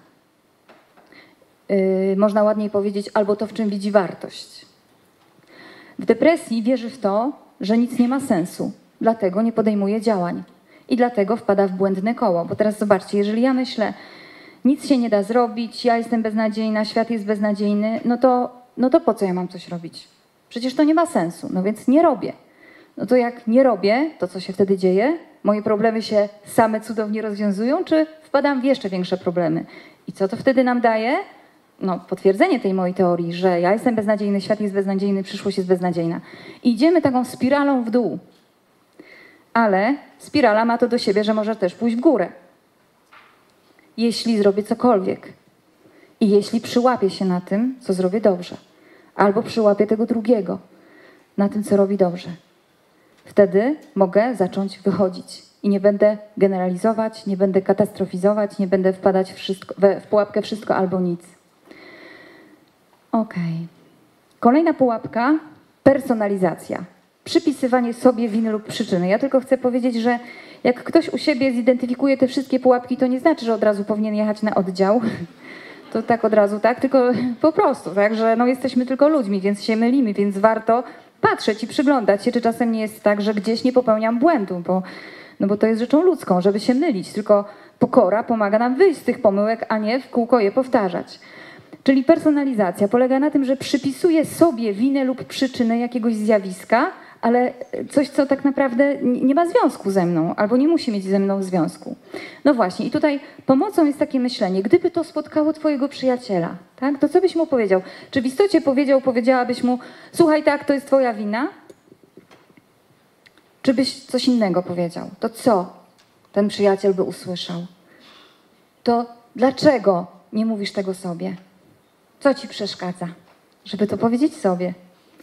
Można ładniej powiedzieć, albo to, w czym widzi wartość. W depresji wierzy w to, że nic nie ma sensu, dlatego nie podejmuje działań i dlatego wpada w błędne koło. Bo teraz zobaczcie, jeżeli ja myślę, nic się nie da zrobić, ja jestem beznadziejna, świat jest beznadziejny, no to po co ja mam coś robić? Przecież to nie ma sensu, no więc nie robię. No to jak nie robię, to co się wtedy dzieje? Moje problemy się same cudownie rozwiązują, czy wpadam w jeszcze większe problemy? I co to wtedy nam daje? No, potwierdzenie tej mojej teorii, że ja jestem beznadziejny, świat jest beznadziejny, przyszłość jest beznadziejna. I idziemy taką spiralą w dół. Ale spirala ma to do siebie, że może też pójść w górę. Jeśli zrobię cokolwiek. I jeśli przyłapię się na tym, co zrobię dobrze. Albo przyłapię tego drugiego na tym, co robi dobrze. Wtedy mogę zacząć wychodzić. I nie będę generalizować, nie będę katastrofizować, nie będę wpadać w pułapkę wszystko albo nic. Kolejna pułapka, personalizacja. Przypisywanie sobie winy lub przyczyny. Ja tylko chcę powiedzieć, że jak ktoś u siebie zidentyfikuje te wszystkie pułapki, to nie znaczy, że od razu powinien jechać na oddział. To tak od razu, tak? Tylko po prostu, tak? Że jesteśmy tylko ludźmi, więc się mylimy, więc warto patrzeć i przyglądać się, czy czasem nie jest tak, że gdzieś nie popełniam błędu, bo to jest rzeczą ludzką, żeby się mylić. Tylko pokora pomaga nam wyjść z tych pomyłek, a nie w kółko je powtarzać. Czyli personalizacja polega na tym, że przypisuję sobie winę lub przyczynę jakiegoś zjawiska, ale coś, co tak naprawdę nie ma związku ze mną, albo nie musi mieć ze mną związku. No właśnie, i tutaj pomocą jest takie myślenie, gdyby to spotkało twojego przyjaciela, tak, to co byś mu powiedział? Czy w istocie powiedziałabyś mu, słuchaj, tak, to jest twoja wina? Czy byś coś innego powiedział? To co ten przyjaciel by usłyszał? To dlaczego nie mówisz tego sobie? Co ci przeszkadza, żeby to powiedzieć sobie?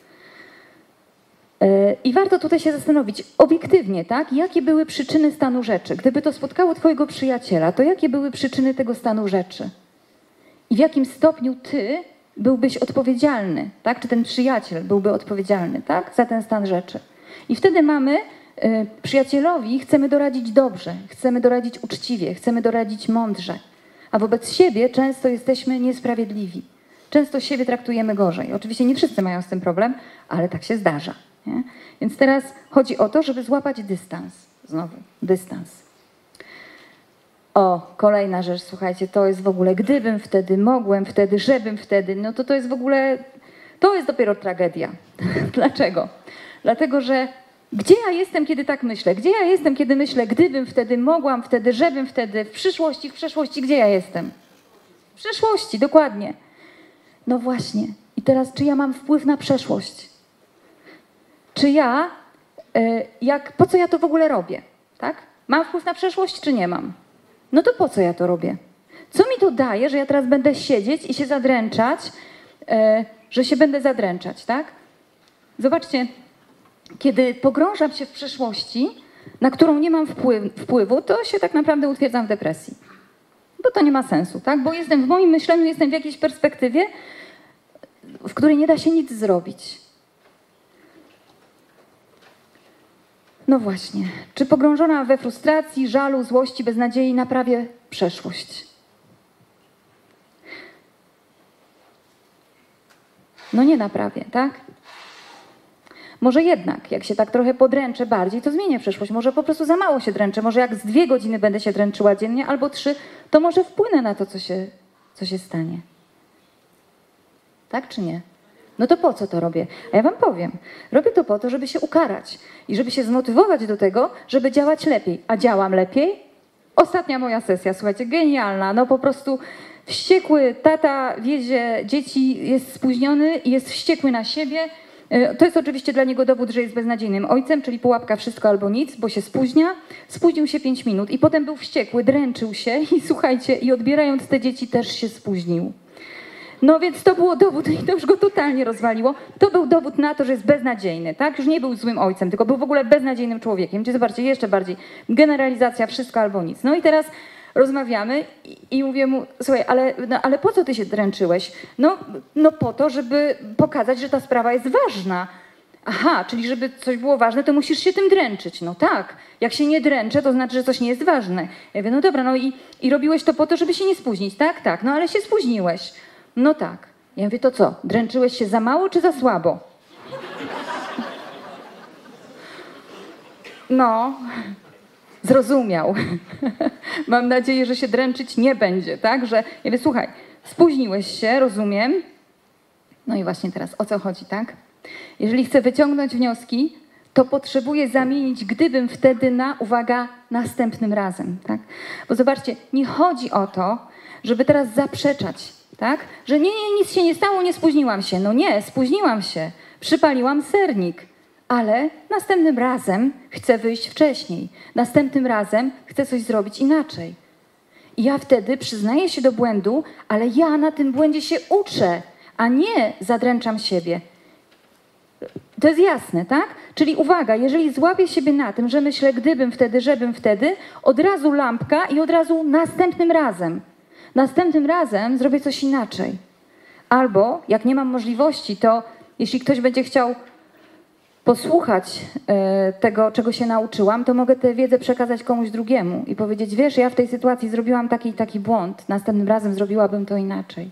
I warto tutaj się zastanowić obiektywnie, tak? Jakie były przyczyny stanu rzeczy? Gdyby to spotkało twojego przyjaciela, to jakie były przyczyny tego stanu rzeczy? I w jakim stopniu ty byłbyś odpowiedzialny, tak? Czy ten przyjaciel byłby odpowiedzialny, tak? Za ten stan rzeczy. I wtedy przyjacielowi chcemy doradzić dobrze, chcemy doradzić uczciwie, chcemy doradzić mądrze. A wobec siebie często jesteśmy niesprawiedliwi. Często siebie traktujemy gorzej. Oczywiście nie wszyscy mają z tym problem, ale tak się zdarza. Nie? Więc teraz chodzi o to, żeby złapać dystans. Znowu, dystans. O, kolejna rzecz, słuchajcie, to jest w ogóle, gdybym wtedy, mogłem wtedy, żebym wtedy, no to jest w ogóle, to jest dopiero tragedia. Dlaczego? Dlatego, że gdzie ja jestem, kiedy tak myślę? Gdzie ja jestem, kiedy myślę, gdybym wtedy, mogłam wtedy, żebym wtedy, w przyszłości, w przeszłości, gdzie ja jestem? W przeszłości, dokładnie. No właśnie. I teraz, czy ja mam wpływ na przeszłość? Czy ja, po co ja to w ogóle robię? Tak? Mam wpływ na przeszłość, czy nie mam? No to po co ja to robię? Co mi to daje, że ja teraz będę siedzieć i się zadręczać, że się będę zadręczać, tak? Zobaczcie, kiedy pogrążam się w przeszłości, na którą nie mam wpływu, to się tak naprawdę utwierdzam w depresji. Bo to nie ma sensu, tak? Bo w moim myśleniu jestem w jakiejś perspektywie, w której nie da się nic zrobić. No właśnie. Czy pogrążona we frustracji, żalu, złości, beznadziei naprawię przeszłość? No nie naprawię, tak? Może jednak, jak się tak trochę podręczę bardziej, to zmienię przeszłość. Może po prostu za mało się dręczę. Może jak z 2 godziny będę się dręczyła dziennie, albo 3, to może wpłynę na to, co się stanie. Tak czy nie? No to po co to robię? A ja wam powiem. Robię to po to, żeby się ukarać i żeby się zmotywować do tego, żeby działać lepiej. A działam lepiej? Ostatnia moja sesja, słuchajcie, genialna. No po prostu wściekły tata wiezie dzieci, jest spóźniony i jest wściekły na siebie. To jest oczywiście dla niego dowód, że jest beznadziejnym ojcem, czyli pułapka wszystko albo nic, bo się spóźnia. Spóźnił się 5 minut i potem był wściekły, dręczył się i słuchajcie, i odbierając te dzieci też się spóźnił. No więc to było dowód i to już go totalnie rozwaliło. To był dowód na to, że jest beznadziejny, tak? Już nie był złym ojcem, tylko był w ogóle beznadziejnym człowiekiem. Czyli zobaczcie, jeszcze bardziej generalizacja, wszystko albo nic. No i teraz rozmawiamy i mówię mu, słuchaj, ale po co ty się dręczyłeś? No po to, żeby pokazać, że ta sprawa jest ważna. Aha, czyli żeby coś było ważne, to musisz się tym dręczyć. No tak, jak się nie dręczę, to znaczy, że coś nie jest ważne. Ja mówię, no dobra, no i robiłeś to po to, żeby się nie spóźnić, tak? Tak, no ale się spóźniłeś. No tak. Ja mówię, to co? Dręczyłeś się za mało czy za słabo? No, zrozumiał. Mam nadzieję, że się dręczyć nie będzie, tak? Że, ja mówię, słuchaj, spóźniłeś się, rozumiem. No i właśnie teraz, o co chodzi, tak? Jeżeli chcę wyciągnąć wnioski, to potrzebuję zamienić gdybym wtedy na, uwaga, następnym razem, tak? Bo zobaczcie, nie chodzi o to, żeby teraz zaprzeczać, tak? Że nie, nic się nie stało, nie spóźniłam się. No nie, spóźniłam się, przypaliłam sernik, ale następnym razem chcę wyjść wcześniej. Następnym razem chcę coś zrobić inaczej. I ja wtedy przyznaję się do błędu, ale ja na tym błędzie się uczę, a nie zadręczam siebie. To jest jasne, tak? Czyli uwaga, jeżeli złapię siebie na tym, że myślę gdybym wtedy, żebym wtedy, od razu lampka i od razu następnym razem. Następnym razem zrobię coś inaczej. Albo jak nie mam możliwości, to jeśli ktoś będzie chciał posłuchać tego, czego się nauczyłam, to mogę tę wiedzę przekazać komuś drugiemu i powiedzieć, wiesz, ja w tej sytuacji zrobiłam taki i taki błąd, następnym razem zrobiłabym to inaczej.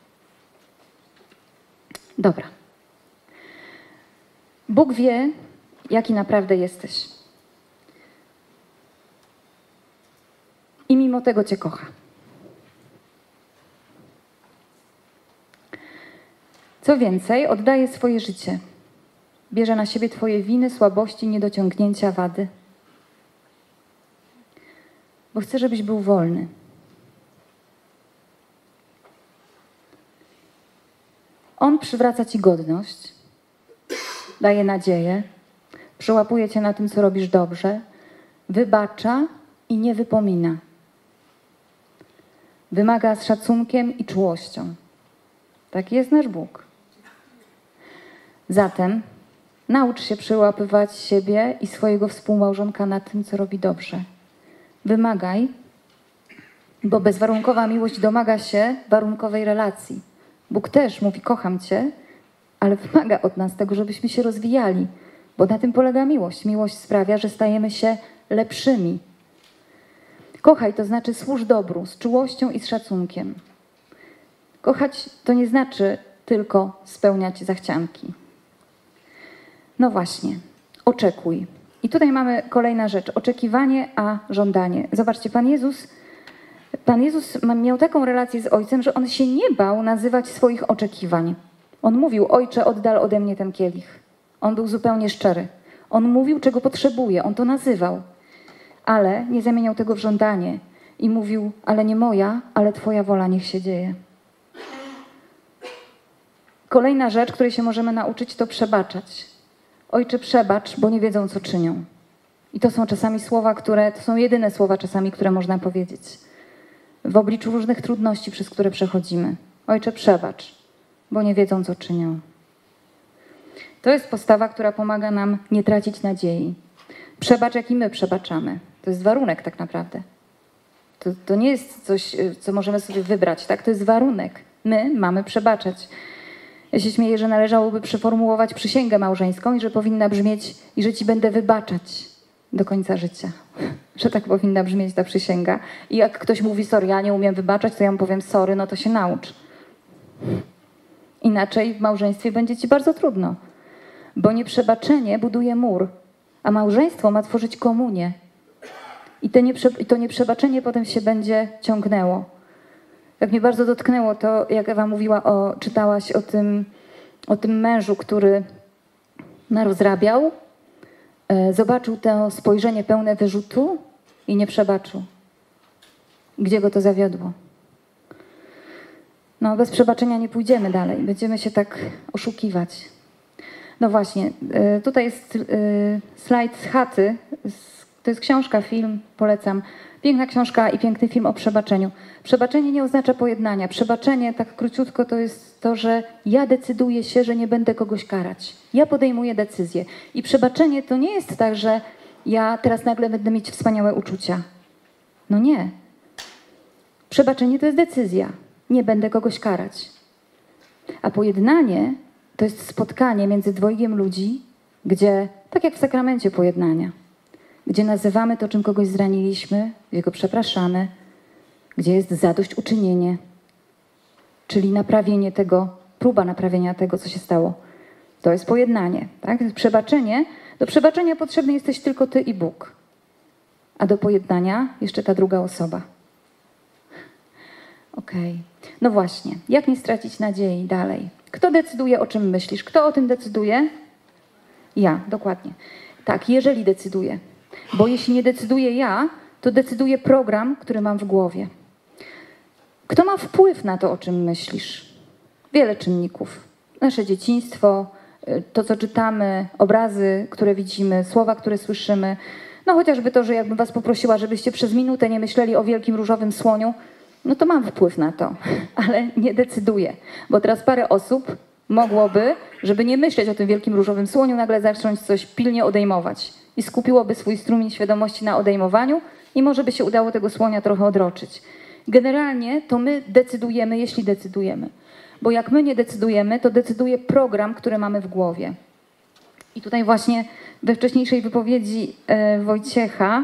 Dobra. Bóg wie, jaki naprawdę jesteś. I mimo tego cię kocha. Co więcej, oddaje swoje życie. Bierze na siebie twoje winy, słabości, niedociągnięcia, wady. Bo chce, żebyś był wolny. On przywraca ci godność, daje nadzieję, przyłapuje cię na tym, co robisz dobrze, wybacza i nie wypomina. Wymaga z szacunkiem i czułością. Taki jest nasz Bóg. Zatem naucz się przyłapywać siebie i swojego współmałżonka na tym, co robi dobrze. Wymagaj, bo bezwarunkowa miłość domaga się warunkowej relacji. Bóg też mówi, kocham cię, ale wymaga od nas tego, żebyśmy się rozwijali, bo na tym polega miłość. Miłość sprawia, że stajemy się lepszymi. Kochaj, to znaczy służ dobru, z czułością i z szacunkiem. Kochać to nie znaczy tylko spełniać zachcianki. No właśnie, oczekuj. I tutaj mamy kolejna rzecz. Oczekiwanie, a żądanie. Zobaczcie, Pan Jezus Pan Jezus miał taką relację z Ojcem, że On się nie bał nazywać swoich oczekiwań. On mówił: Ojcze, oddal ode mnie ten kielich. On był zupełnie szczery. On mówił, czego potrzebuje. On to nazywał. Ale nie zamieniał tego w żądanie. I mówił: ale nie moja, ale Twoja wola niech się dzieje. Kolejna rzecz, której się możemy nauczyć, to przebaczać. Ojcze, przebacz, bo nie wiedzą, co czynią. I to są czasami słowa, to są jedyne słowa czasami, które można powiedzieć w obliczu różnych trudności, przez które przechodzimy. Ojcze, przebacz, bo nie wiedzą, co czynią. To jest postawa, która pomaga nam nie tracić nadziei. Przebacz, jak i my przebaczamy. To jest warunek tak naprawdę. To nie jest coś, co możemy sobie wybrać, tak? To jest warunek. My mamy przebaczać. Ja się śmieję, że należałoby przeformułować przysięgę małżeńską i że powinna brzmieć: i że Ci będę wybaczać do końca życia. Że tak powinna brzmieć ta przysięga. I jak ktoś mówi: sorry, ja nie umiem wybaczać, to ja mu powiem: sorry, no to się naucz. Inaczej w małżeństwie będzie Ci bardzo trudno. Bo nieprzebaczenie buduje mur, a małżeństwo ma tworzyć komunię. I to nieprzebaczenie potem się będzie ciągnęło. Jak mnie bardzo dotknęło to, jak Ewa mówiła, czytałaś o tym mężu, który narozrabiał, zobaczył to spojrzenie pełne wyrzutu i nie przebaczył. Gdzie go to zawiodło? No, bez przebaczenia nie pójdziemy dalej. Będziemy się tak oszukiwać. No właśnie, tutaj jest slajd z chaty. To jest książka, film, polecam. Piękna książka i piękny film o przebaczeniu. Przebaczenie nie oznacza pojednania. Przebaczenie, tak króciutko, to jest to, że ja decyduję się, że nie będę kogoś karać. Ja podejmuję decyzję. I przebaczenie to nie jest tak, że ja teraz nagle będę mieć wspaniałe uczucia. No nie. Przebaczenie to jest decyzja. Nie będę kogoś karać. A pojednanie to jest spotkanie między dwojgiem ludzi, gdzie, tak jak w sakramencie pojednania, gdzie nazywamy to, czym kogoś zraniliśmy, gdzie go przepraszamy, gdzie jest zadośćuczynienie, czyli naprawienie tego, próba naprawienia tego, co się stało. To jest pojednanie. Tak? Przebaczenie. Do przebaczenia potrzebny jesteś tylko Ty i Bóg. A do pojednania jeszcze ta druga osoba. Okej. No właśnie. Jak nie stracić nadziei dalej? Kto decyduje, o czym myślisz? Kto o tym decyduje? Ja, dokładnie. Tak, jeżeli decyduję. Bo jeśli nie decyduję ja, to decyduje program, który mam w głowie. Kto ma wpływ na to, o czym myślisz? Wiele czynników. Nasze dzieciństwo, to, co czytamy, obrazy, które widzimy, słowa, które słyszymy. No chociażby to, że jakbym was poprosiła, żebyście przez minutę nie myśleli o wielkim różowym słoniu, no to mam wpływ na to, ale nie decyduję. Bo teraz parę osób mogłoby, żeby nie myśleć o tym wielkim różowym słoniu, nagle zacząć coś pilnie odejmować. I skupiłoby swój strumień świadomości na odejmowaniu i może by się udało tego słonia trochę odroczyć. Generalnie to my decydujemy, jeśli decydujemy. Bo jak my nie decydujemy, to decyduje program, który mamy w głowie. I tutaj właśnie we wcześniejszej wypowiedzi Wojciecha,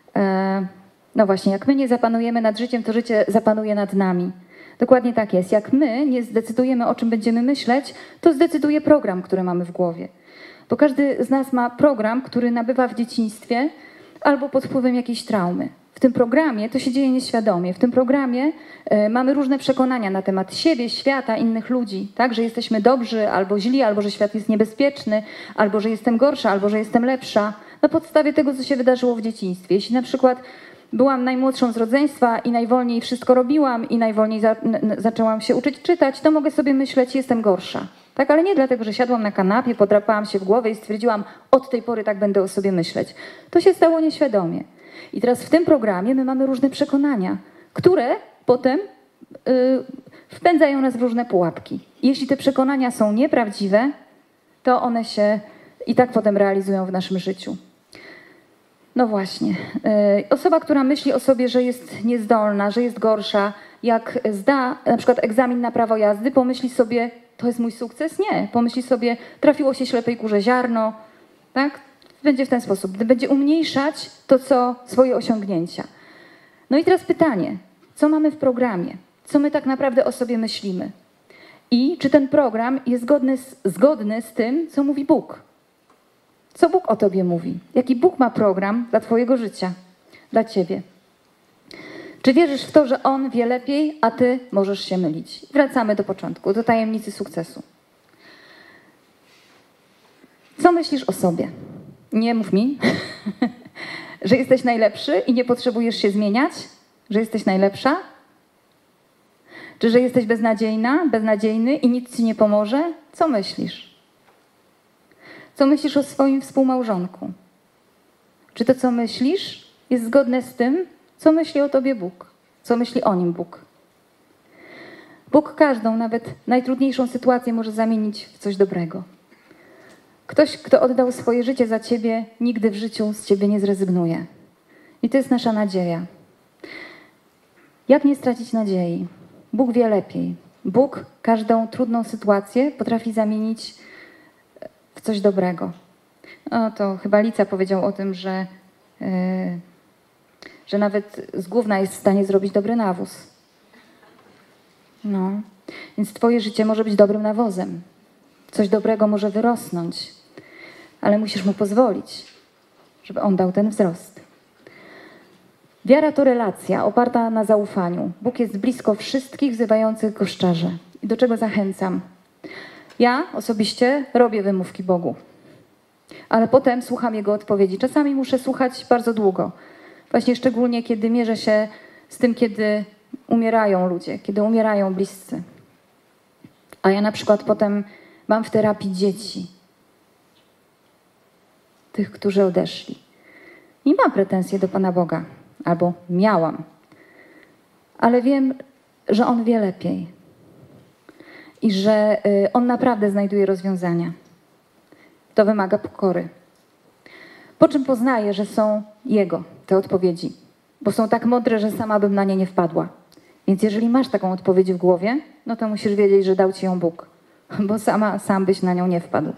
no właśnie, jak my nie zapanujemy nad życiem, to życie zapanuje nad nami. Dokładnie tak jest. Jak my nie zdecydujemy, o czym będziemy myśleć, to zdecyduje program, który mamy w głowie. Bo każdy z nas ma program, który nabywa w dzieciństwie albo pod wpływem jakiejś traumy. W tym programie to się dzieje nieświadomie. W tym programie mamy różne przekonania na temat siebie, świata, innych ludzi. Tak? Że jesteśmy dobrzy albo źli, albo że świat jest niebezpieczny, albo że jestem gorsza, albo że jestem lepsza. Na podstawie tego, co się wydarzyło w dzieciństwie. Jeśli na przykład byłam najmłodszą z rodzeństwa i najwolniej wszystko robiłam i najwolniej zaczęłam się uczyć czytać, to mogę sobie myśleć, jestem gorsza. Tak, ale nie dlatego, że siadłam na kanapie, podrapałam się w głowę i stwierdziłam, od tej pory tak będę o sobie myśleć. To się stało nieświadomie. I teraz w tym programie my mamy różne przekonania, które potem wpędzają nas w różne pułapki. Jeśli te przekonania są nieprawdziwe, to one się i tak potem realizują w naszym życiu. No właśnie. Osoba, która myśli o sobie, że jest niezdolna, że jest gorsza, jak zda na przykład egzamin na prawo jazdy, pomyśli sobie, to jest mój sukces? Nie. Pomyśli sobie, trafiło się ślepej kurze ziarno. Tak? Będzie w ten sposób. Będzie umniejszać swoje osiągnięcia. No i teraz pytanie, co mamy w programie? Co my tak naprawdę o sobie myślimy? I czy ten program jest zgodny z tym, co mówi Bóg? Co Bóg o tobie mówi? Jaki Bóg ma program dla twojego życia? Dla ciebie? Czy wierzysz w to, że on wie lepiej, a ty możesz się mylić? Wracamy do początku, do tajemnicy sukcesu. Co myślisz o sobie? Nie mów mi, że jesteś najlepszy i nie potrzebujesz się zmieniać? Że jesteś najlepsza? Czy że jesteś beznadziejna, beznadziejny i nic ci nie pomoże? Co myślisz? Co myślisz o swoim współmałżonku? Czy to, co myślisz, jest zgodne z tym, co myśli o tobie Bóg? Co myśli o nim Bóg? Bóg każdą, nawet najtrudniejszą sytuację może zamienić w coś dobrego. Ktoś, kto oddał swoje życie za ciebie, nigdy w życiu z ciebie nie zrezygnuje. I to jest nasza nadzieja. Jak nie stracić nadziei? Bóg wie lepiej. Bóg każdą trudną sytuację potrafi zamienić w coś dobrego. No to chyba Lica powiedział o tym, że nawet z gówna jest w stanie zrobić dobry nawóz. No, więc twoje życie może być dobrym nawozem. Coś dobrego może wyrosnąć, ale musisz mu pozwolić, żeby on dał ten wzrost. Wiara to relacja oparta na zaufaniu. Bóg jest blisko wszystkich wzywających Go szczerze. I do czego zachęcam? Ja osobiście robię wymówki Bogu, ale potem słucham Jego odpowiedzi. Czasami muszę słuchać bardzo długo. Właśnie szczególnie, kiedy mierzę się z tym, kiedy umierają ludzie, kiedy umierają bliscy. A ja na przykład potem mam w terapii dzieci. Tych, którzy odeszli. I mam pretensje do Pana Boga. Albo miałam. Ale wiem, że On wie lepiej. I że On naprawdę znajduje rozwiązania. To wymaga pokory. Po czym poznaję, że są Jego te odpowiedzi. Bo są tak mądre, że sama bym na nie nie wpadła. Więc jeżeli masz taką odpowiedź w głowie, no to musisz wiedzieć, że dał ci ją Bóg. Bo sam byś na nią nie wpadł.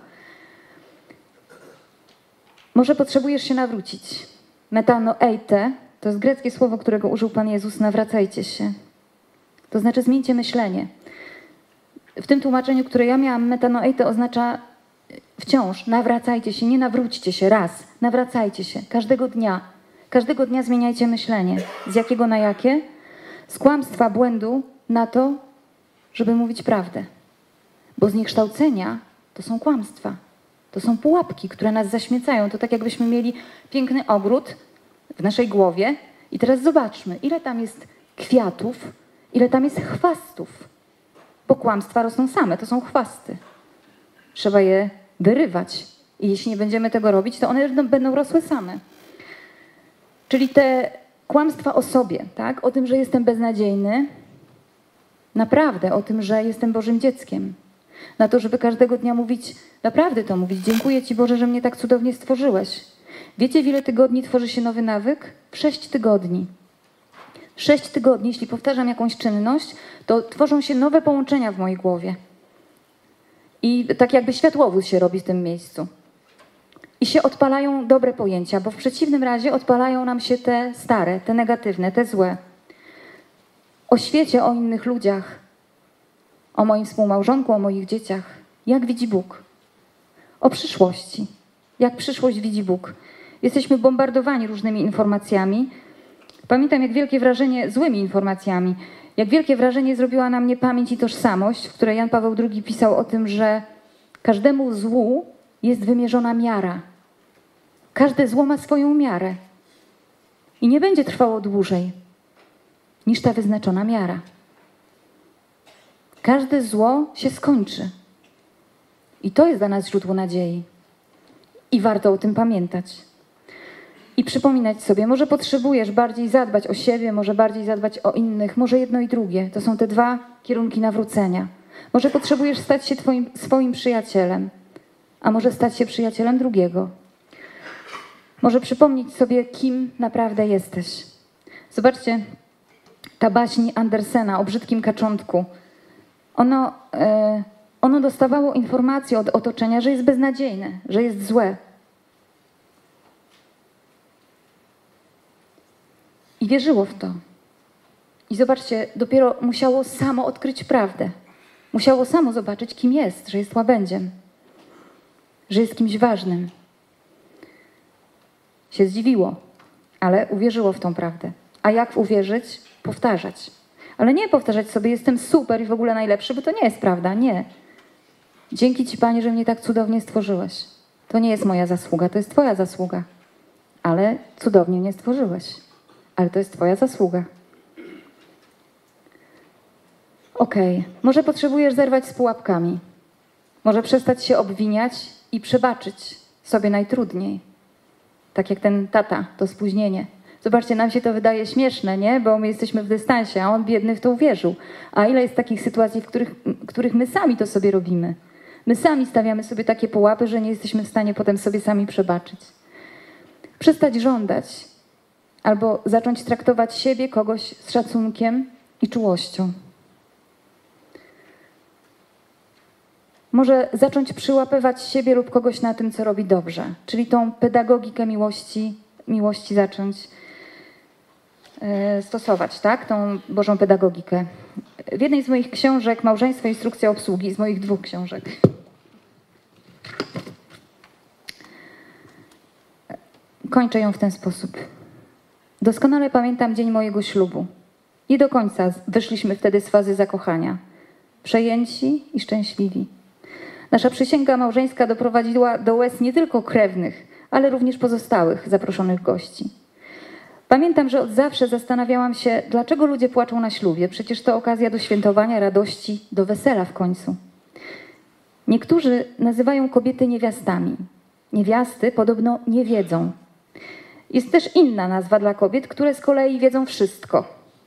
Może potrzebujesz się nawrócić. Metanoeite to jest greckie słowo, którego użył Pan Jezus. Nawracajcie się. To znaczy zmieńcie myślenie. W tym tłumaczeniu, które ja miałam, metanoeite oznacza wciąż nawracajcie się, nie nawróćcie się raz. Nawracajcie się każdego dnia. Każdego dnia zmieniajcie myślenie. Z jakiego na jakie? Z kłamstwa, błędu na to, żeby mówić prawdę. Bo zniekształcenia to są kłamstwa. To są pułapki, które nas zaśmiecają. To tak jakbyśmy mieli piękny ogród w naszej głowie i teraz zobaczmy, ile tam jest kwiatów, ile tam jest chwastów. Bo kłamstwa rosną same, to są chwasty. Trzeba je wyrywać. I jeśli nie będziemy tego robić, to one będą rosły same. Czyli te kłamstwa o sobie, tak? O tym, że jestem beznadziejny, naprawdę o tym, że jestem Bożym dzieckiem. Na to, żeby każdego dnia mówić, naprawdę to mówić. Dziękuję Ci, Boże, że mnie tak cudownie stworzyłeś. Wiecie, w ile tygodni tworzy się nowy nawyk? W 6 tygodni. 6 tygodni, jeśli powtarzam jakąś czynność, to tworzą się nowe połączenia w mojej głowie. I tak jakby światłowód się robi w tym miejscu. I się odpalają dobre pojęcia, bo w przeciwnym razie odpalają nam się te stare, te negatywne, te złe. O świecie, o innych ludziach, o moim współmałżonku, o moich dzieciach. Jak widzi Bóg? O przyszłości. Jak przyszłość widzi Bóg? Jesteśmy bombardowani różnymi informacjami. Pamiętam, jak wielkie wrażenie, złymi informacjami, jak wielkie wrażenie zrobiła na mnie pamięć i tożsamość, w której Jan Paweł II pisał o tym, że każdemu złu jest wymierzona miara. Każde zło ma swoją miarę. I nie będzie trwało dłużej niż ta wyznaczona miara. Każde zło się skończy. I to jest dla nas źródło nadziei. I warto o tym pamiętać. I przypominać sobie, może potrzebujesz bardziej zadbać o siebie, może bardziej zadbać o innych, może jedno i drugie. To są te dwa kierunki nawrócenia. Może potrzebujesz stać się swoim przyjacielem, a może stać się przyjacielem drugiego. Może przypomnieć sobie, kim naprawdę jesteś. Zobaczcie, ta baśń Andersena o brzydkim kaczątku. Ono dostawało informacje od otoczenia, że jest beznadziejne, że jest złe. I wierzyło w to. I zobaczcie, dopiero musiało samo odkryć prawdę. Musiało samo zobaczyć, kim jest, że jest łabędziem, że jest kimś ważnym. Się zdziwiło, ale uwierzyło w tą prawdę. A jak uwierzyć? powtarzać. Ale nie powtarzać sobie, jestem super i w ogóle najlepszy, bo to nie jest prawda, nie. Dzięki Ci, Panie, że mnie tak cudownie stworzyłeś. To nie jest moja zasługa, to jest Twoja zasługa. Ale cudownie mnie stworzyłeś. Ale to jest Twoja zasługa. Okej, może potrzebujesz zerwać z pułapkami. Może przestać się obwiniać i przebaczyć sobie najtrudniej. Tak jak ten tata, to spóźnienie. Zobaczcie, nam się to wydaje śmieszne, nie? Bo my jesteśmy w dystansie, a on biedny w to uwierzył. A ile jest takich sytuacji, w których my sami to sobie robimy? My sami stawiamy sobie takie pułapy, że nie jesteśmy w stanie potem sobie sami przebaczyć. Przestać żądać albo zacząć traktować siebie, kogoś z szacunkiem i czułością. Może zacząć przyłapywać siebie lub kogoś na tym, co robi dobrze. Czyli tą pedagogikę miłości zacząć stosować, tak? Tą Bożą pedagogikę. W jednej z moich książek, Małżeństwo, instrukcja obsługi, z moich 2 książek, kończę ją w ten sposób. Doskonale pamiętam dzień mojego ślubu. Nie do końca wyszliśmy wtedy z fazy zakochania. Przejęci i szczęśliwi. Nasza przysięga małżeńska doprowadziła do łez nie tylko krewnych, ale również pozostałych zaproszonych gości. Pamiętam, że od zawsze zastanawiałam się, dlaczego ludzie płaczą na ślubie. Przecież to okazja do świętowania, radości, do wesela w końcu. Niektórzy nazywają kobiety niewiastami. Niewiasty podobno nie wiedzą. Jest też inna nazwa dla kobiet, które z kolei wiedzą wszystko.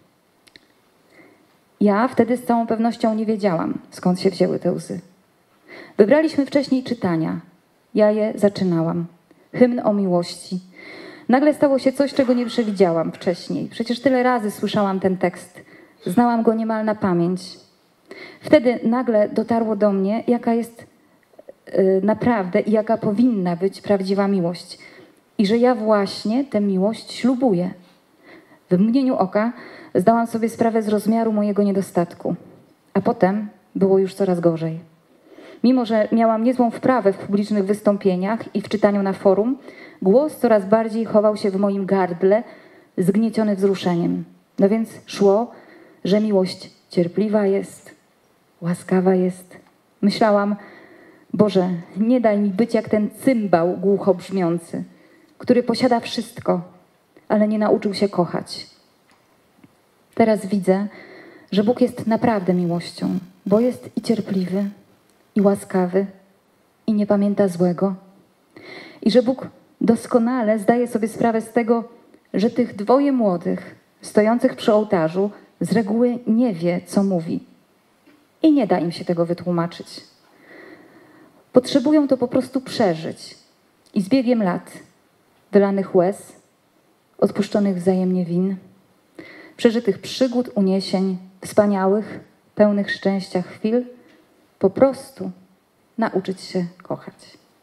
Ja wtedy z całą pewnością nie wiedziałam, skąd się wzięły te łzy. Wybraliśmy wcześniej czytania. Ja je zaczynałam. Hymn o miłości. Nagle stało się coś, czego nie przewidziałam wcześniej. Przecież tyle razy słyszałam ten tekst. Znałam go niemal na pamięć. Wtedy nagle dotarło do mnie, jaka jest naprawdę i jaka powinna być prawdziwa miłość. I że ja właśnie tę miłość ślubuję. W mgnieniu oka zdałam sobie sprawę z rozmiaru mojego niedostatku. A potem było już coraz gorzej. Mimo że miałam niezłą wprawę w publicznych wystąpieniach i w czytaniu na forum, głos coraz bardziej chował się w moim gardle, zgnieciony wzruszeniem. No więc szło, że miłość cierpliwa jest, łaskawa jest. Myślałam, Boże, nie daj mi być jak ten cymbał głucho brzmiący, który posiada wszystko, ale nie nauczył się kochać. Teraz widzę, że Bóg jest naprawdę miłością, bo jest i cierpliwy, i łaskawy, i nie pamięta złego. I że Bóg doskonale zdaje sobie sprawę z tego, że tych 2 młodych, stojących przy ołtarzu, z reguły nie wie, co mówi. I nie da im się tego wytłumaczyć. Potrzebują to po prostu przeżyć. I z biegiem lat, wylanych łez, odpuszczonych wzajemnie win, przeżytych przygód, uniesień, wspaniałych, pełnych szczęścia chwil, po prostu nauczyć się kochać.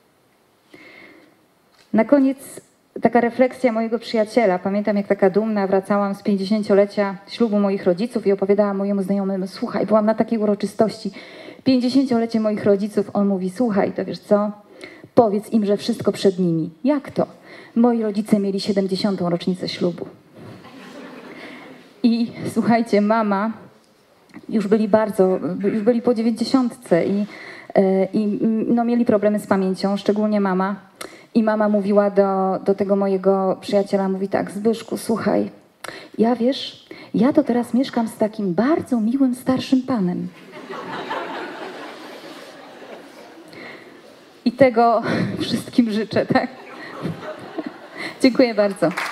Na koniec taka refleksja mojego przyjaciela. Pamiętam, jak taka dumna wracałam z 50-lecia ślubu moich rodziców i opowiadałam mojemu znajomemu, słuchaj, byłam na takiej uroczystości, 50-lecie moich rodziców. On mówi, słuchaj, to wiesz co, powiedz im, że wszystko przed nimi. Jak to? Moi rodzice mieli 70. rocznicę ślubu. I słuchajcie, mama, już byli po 90 i no, mieli problemy z pamięcią, szczególnie mama. I mama mówiła do tego mojego przyjaciela, mówi tak, Zbyszku, słuchaj, ja to teraz mieszkam z takim bardzo miłym starszym panem. I tego wszystkim życzę, tak? Dziękuję bardzo.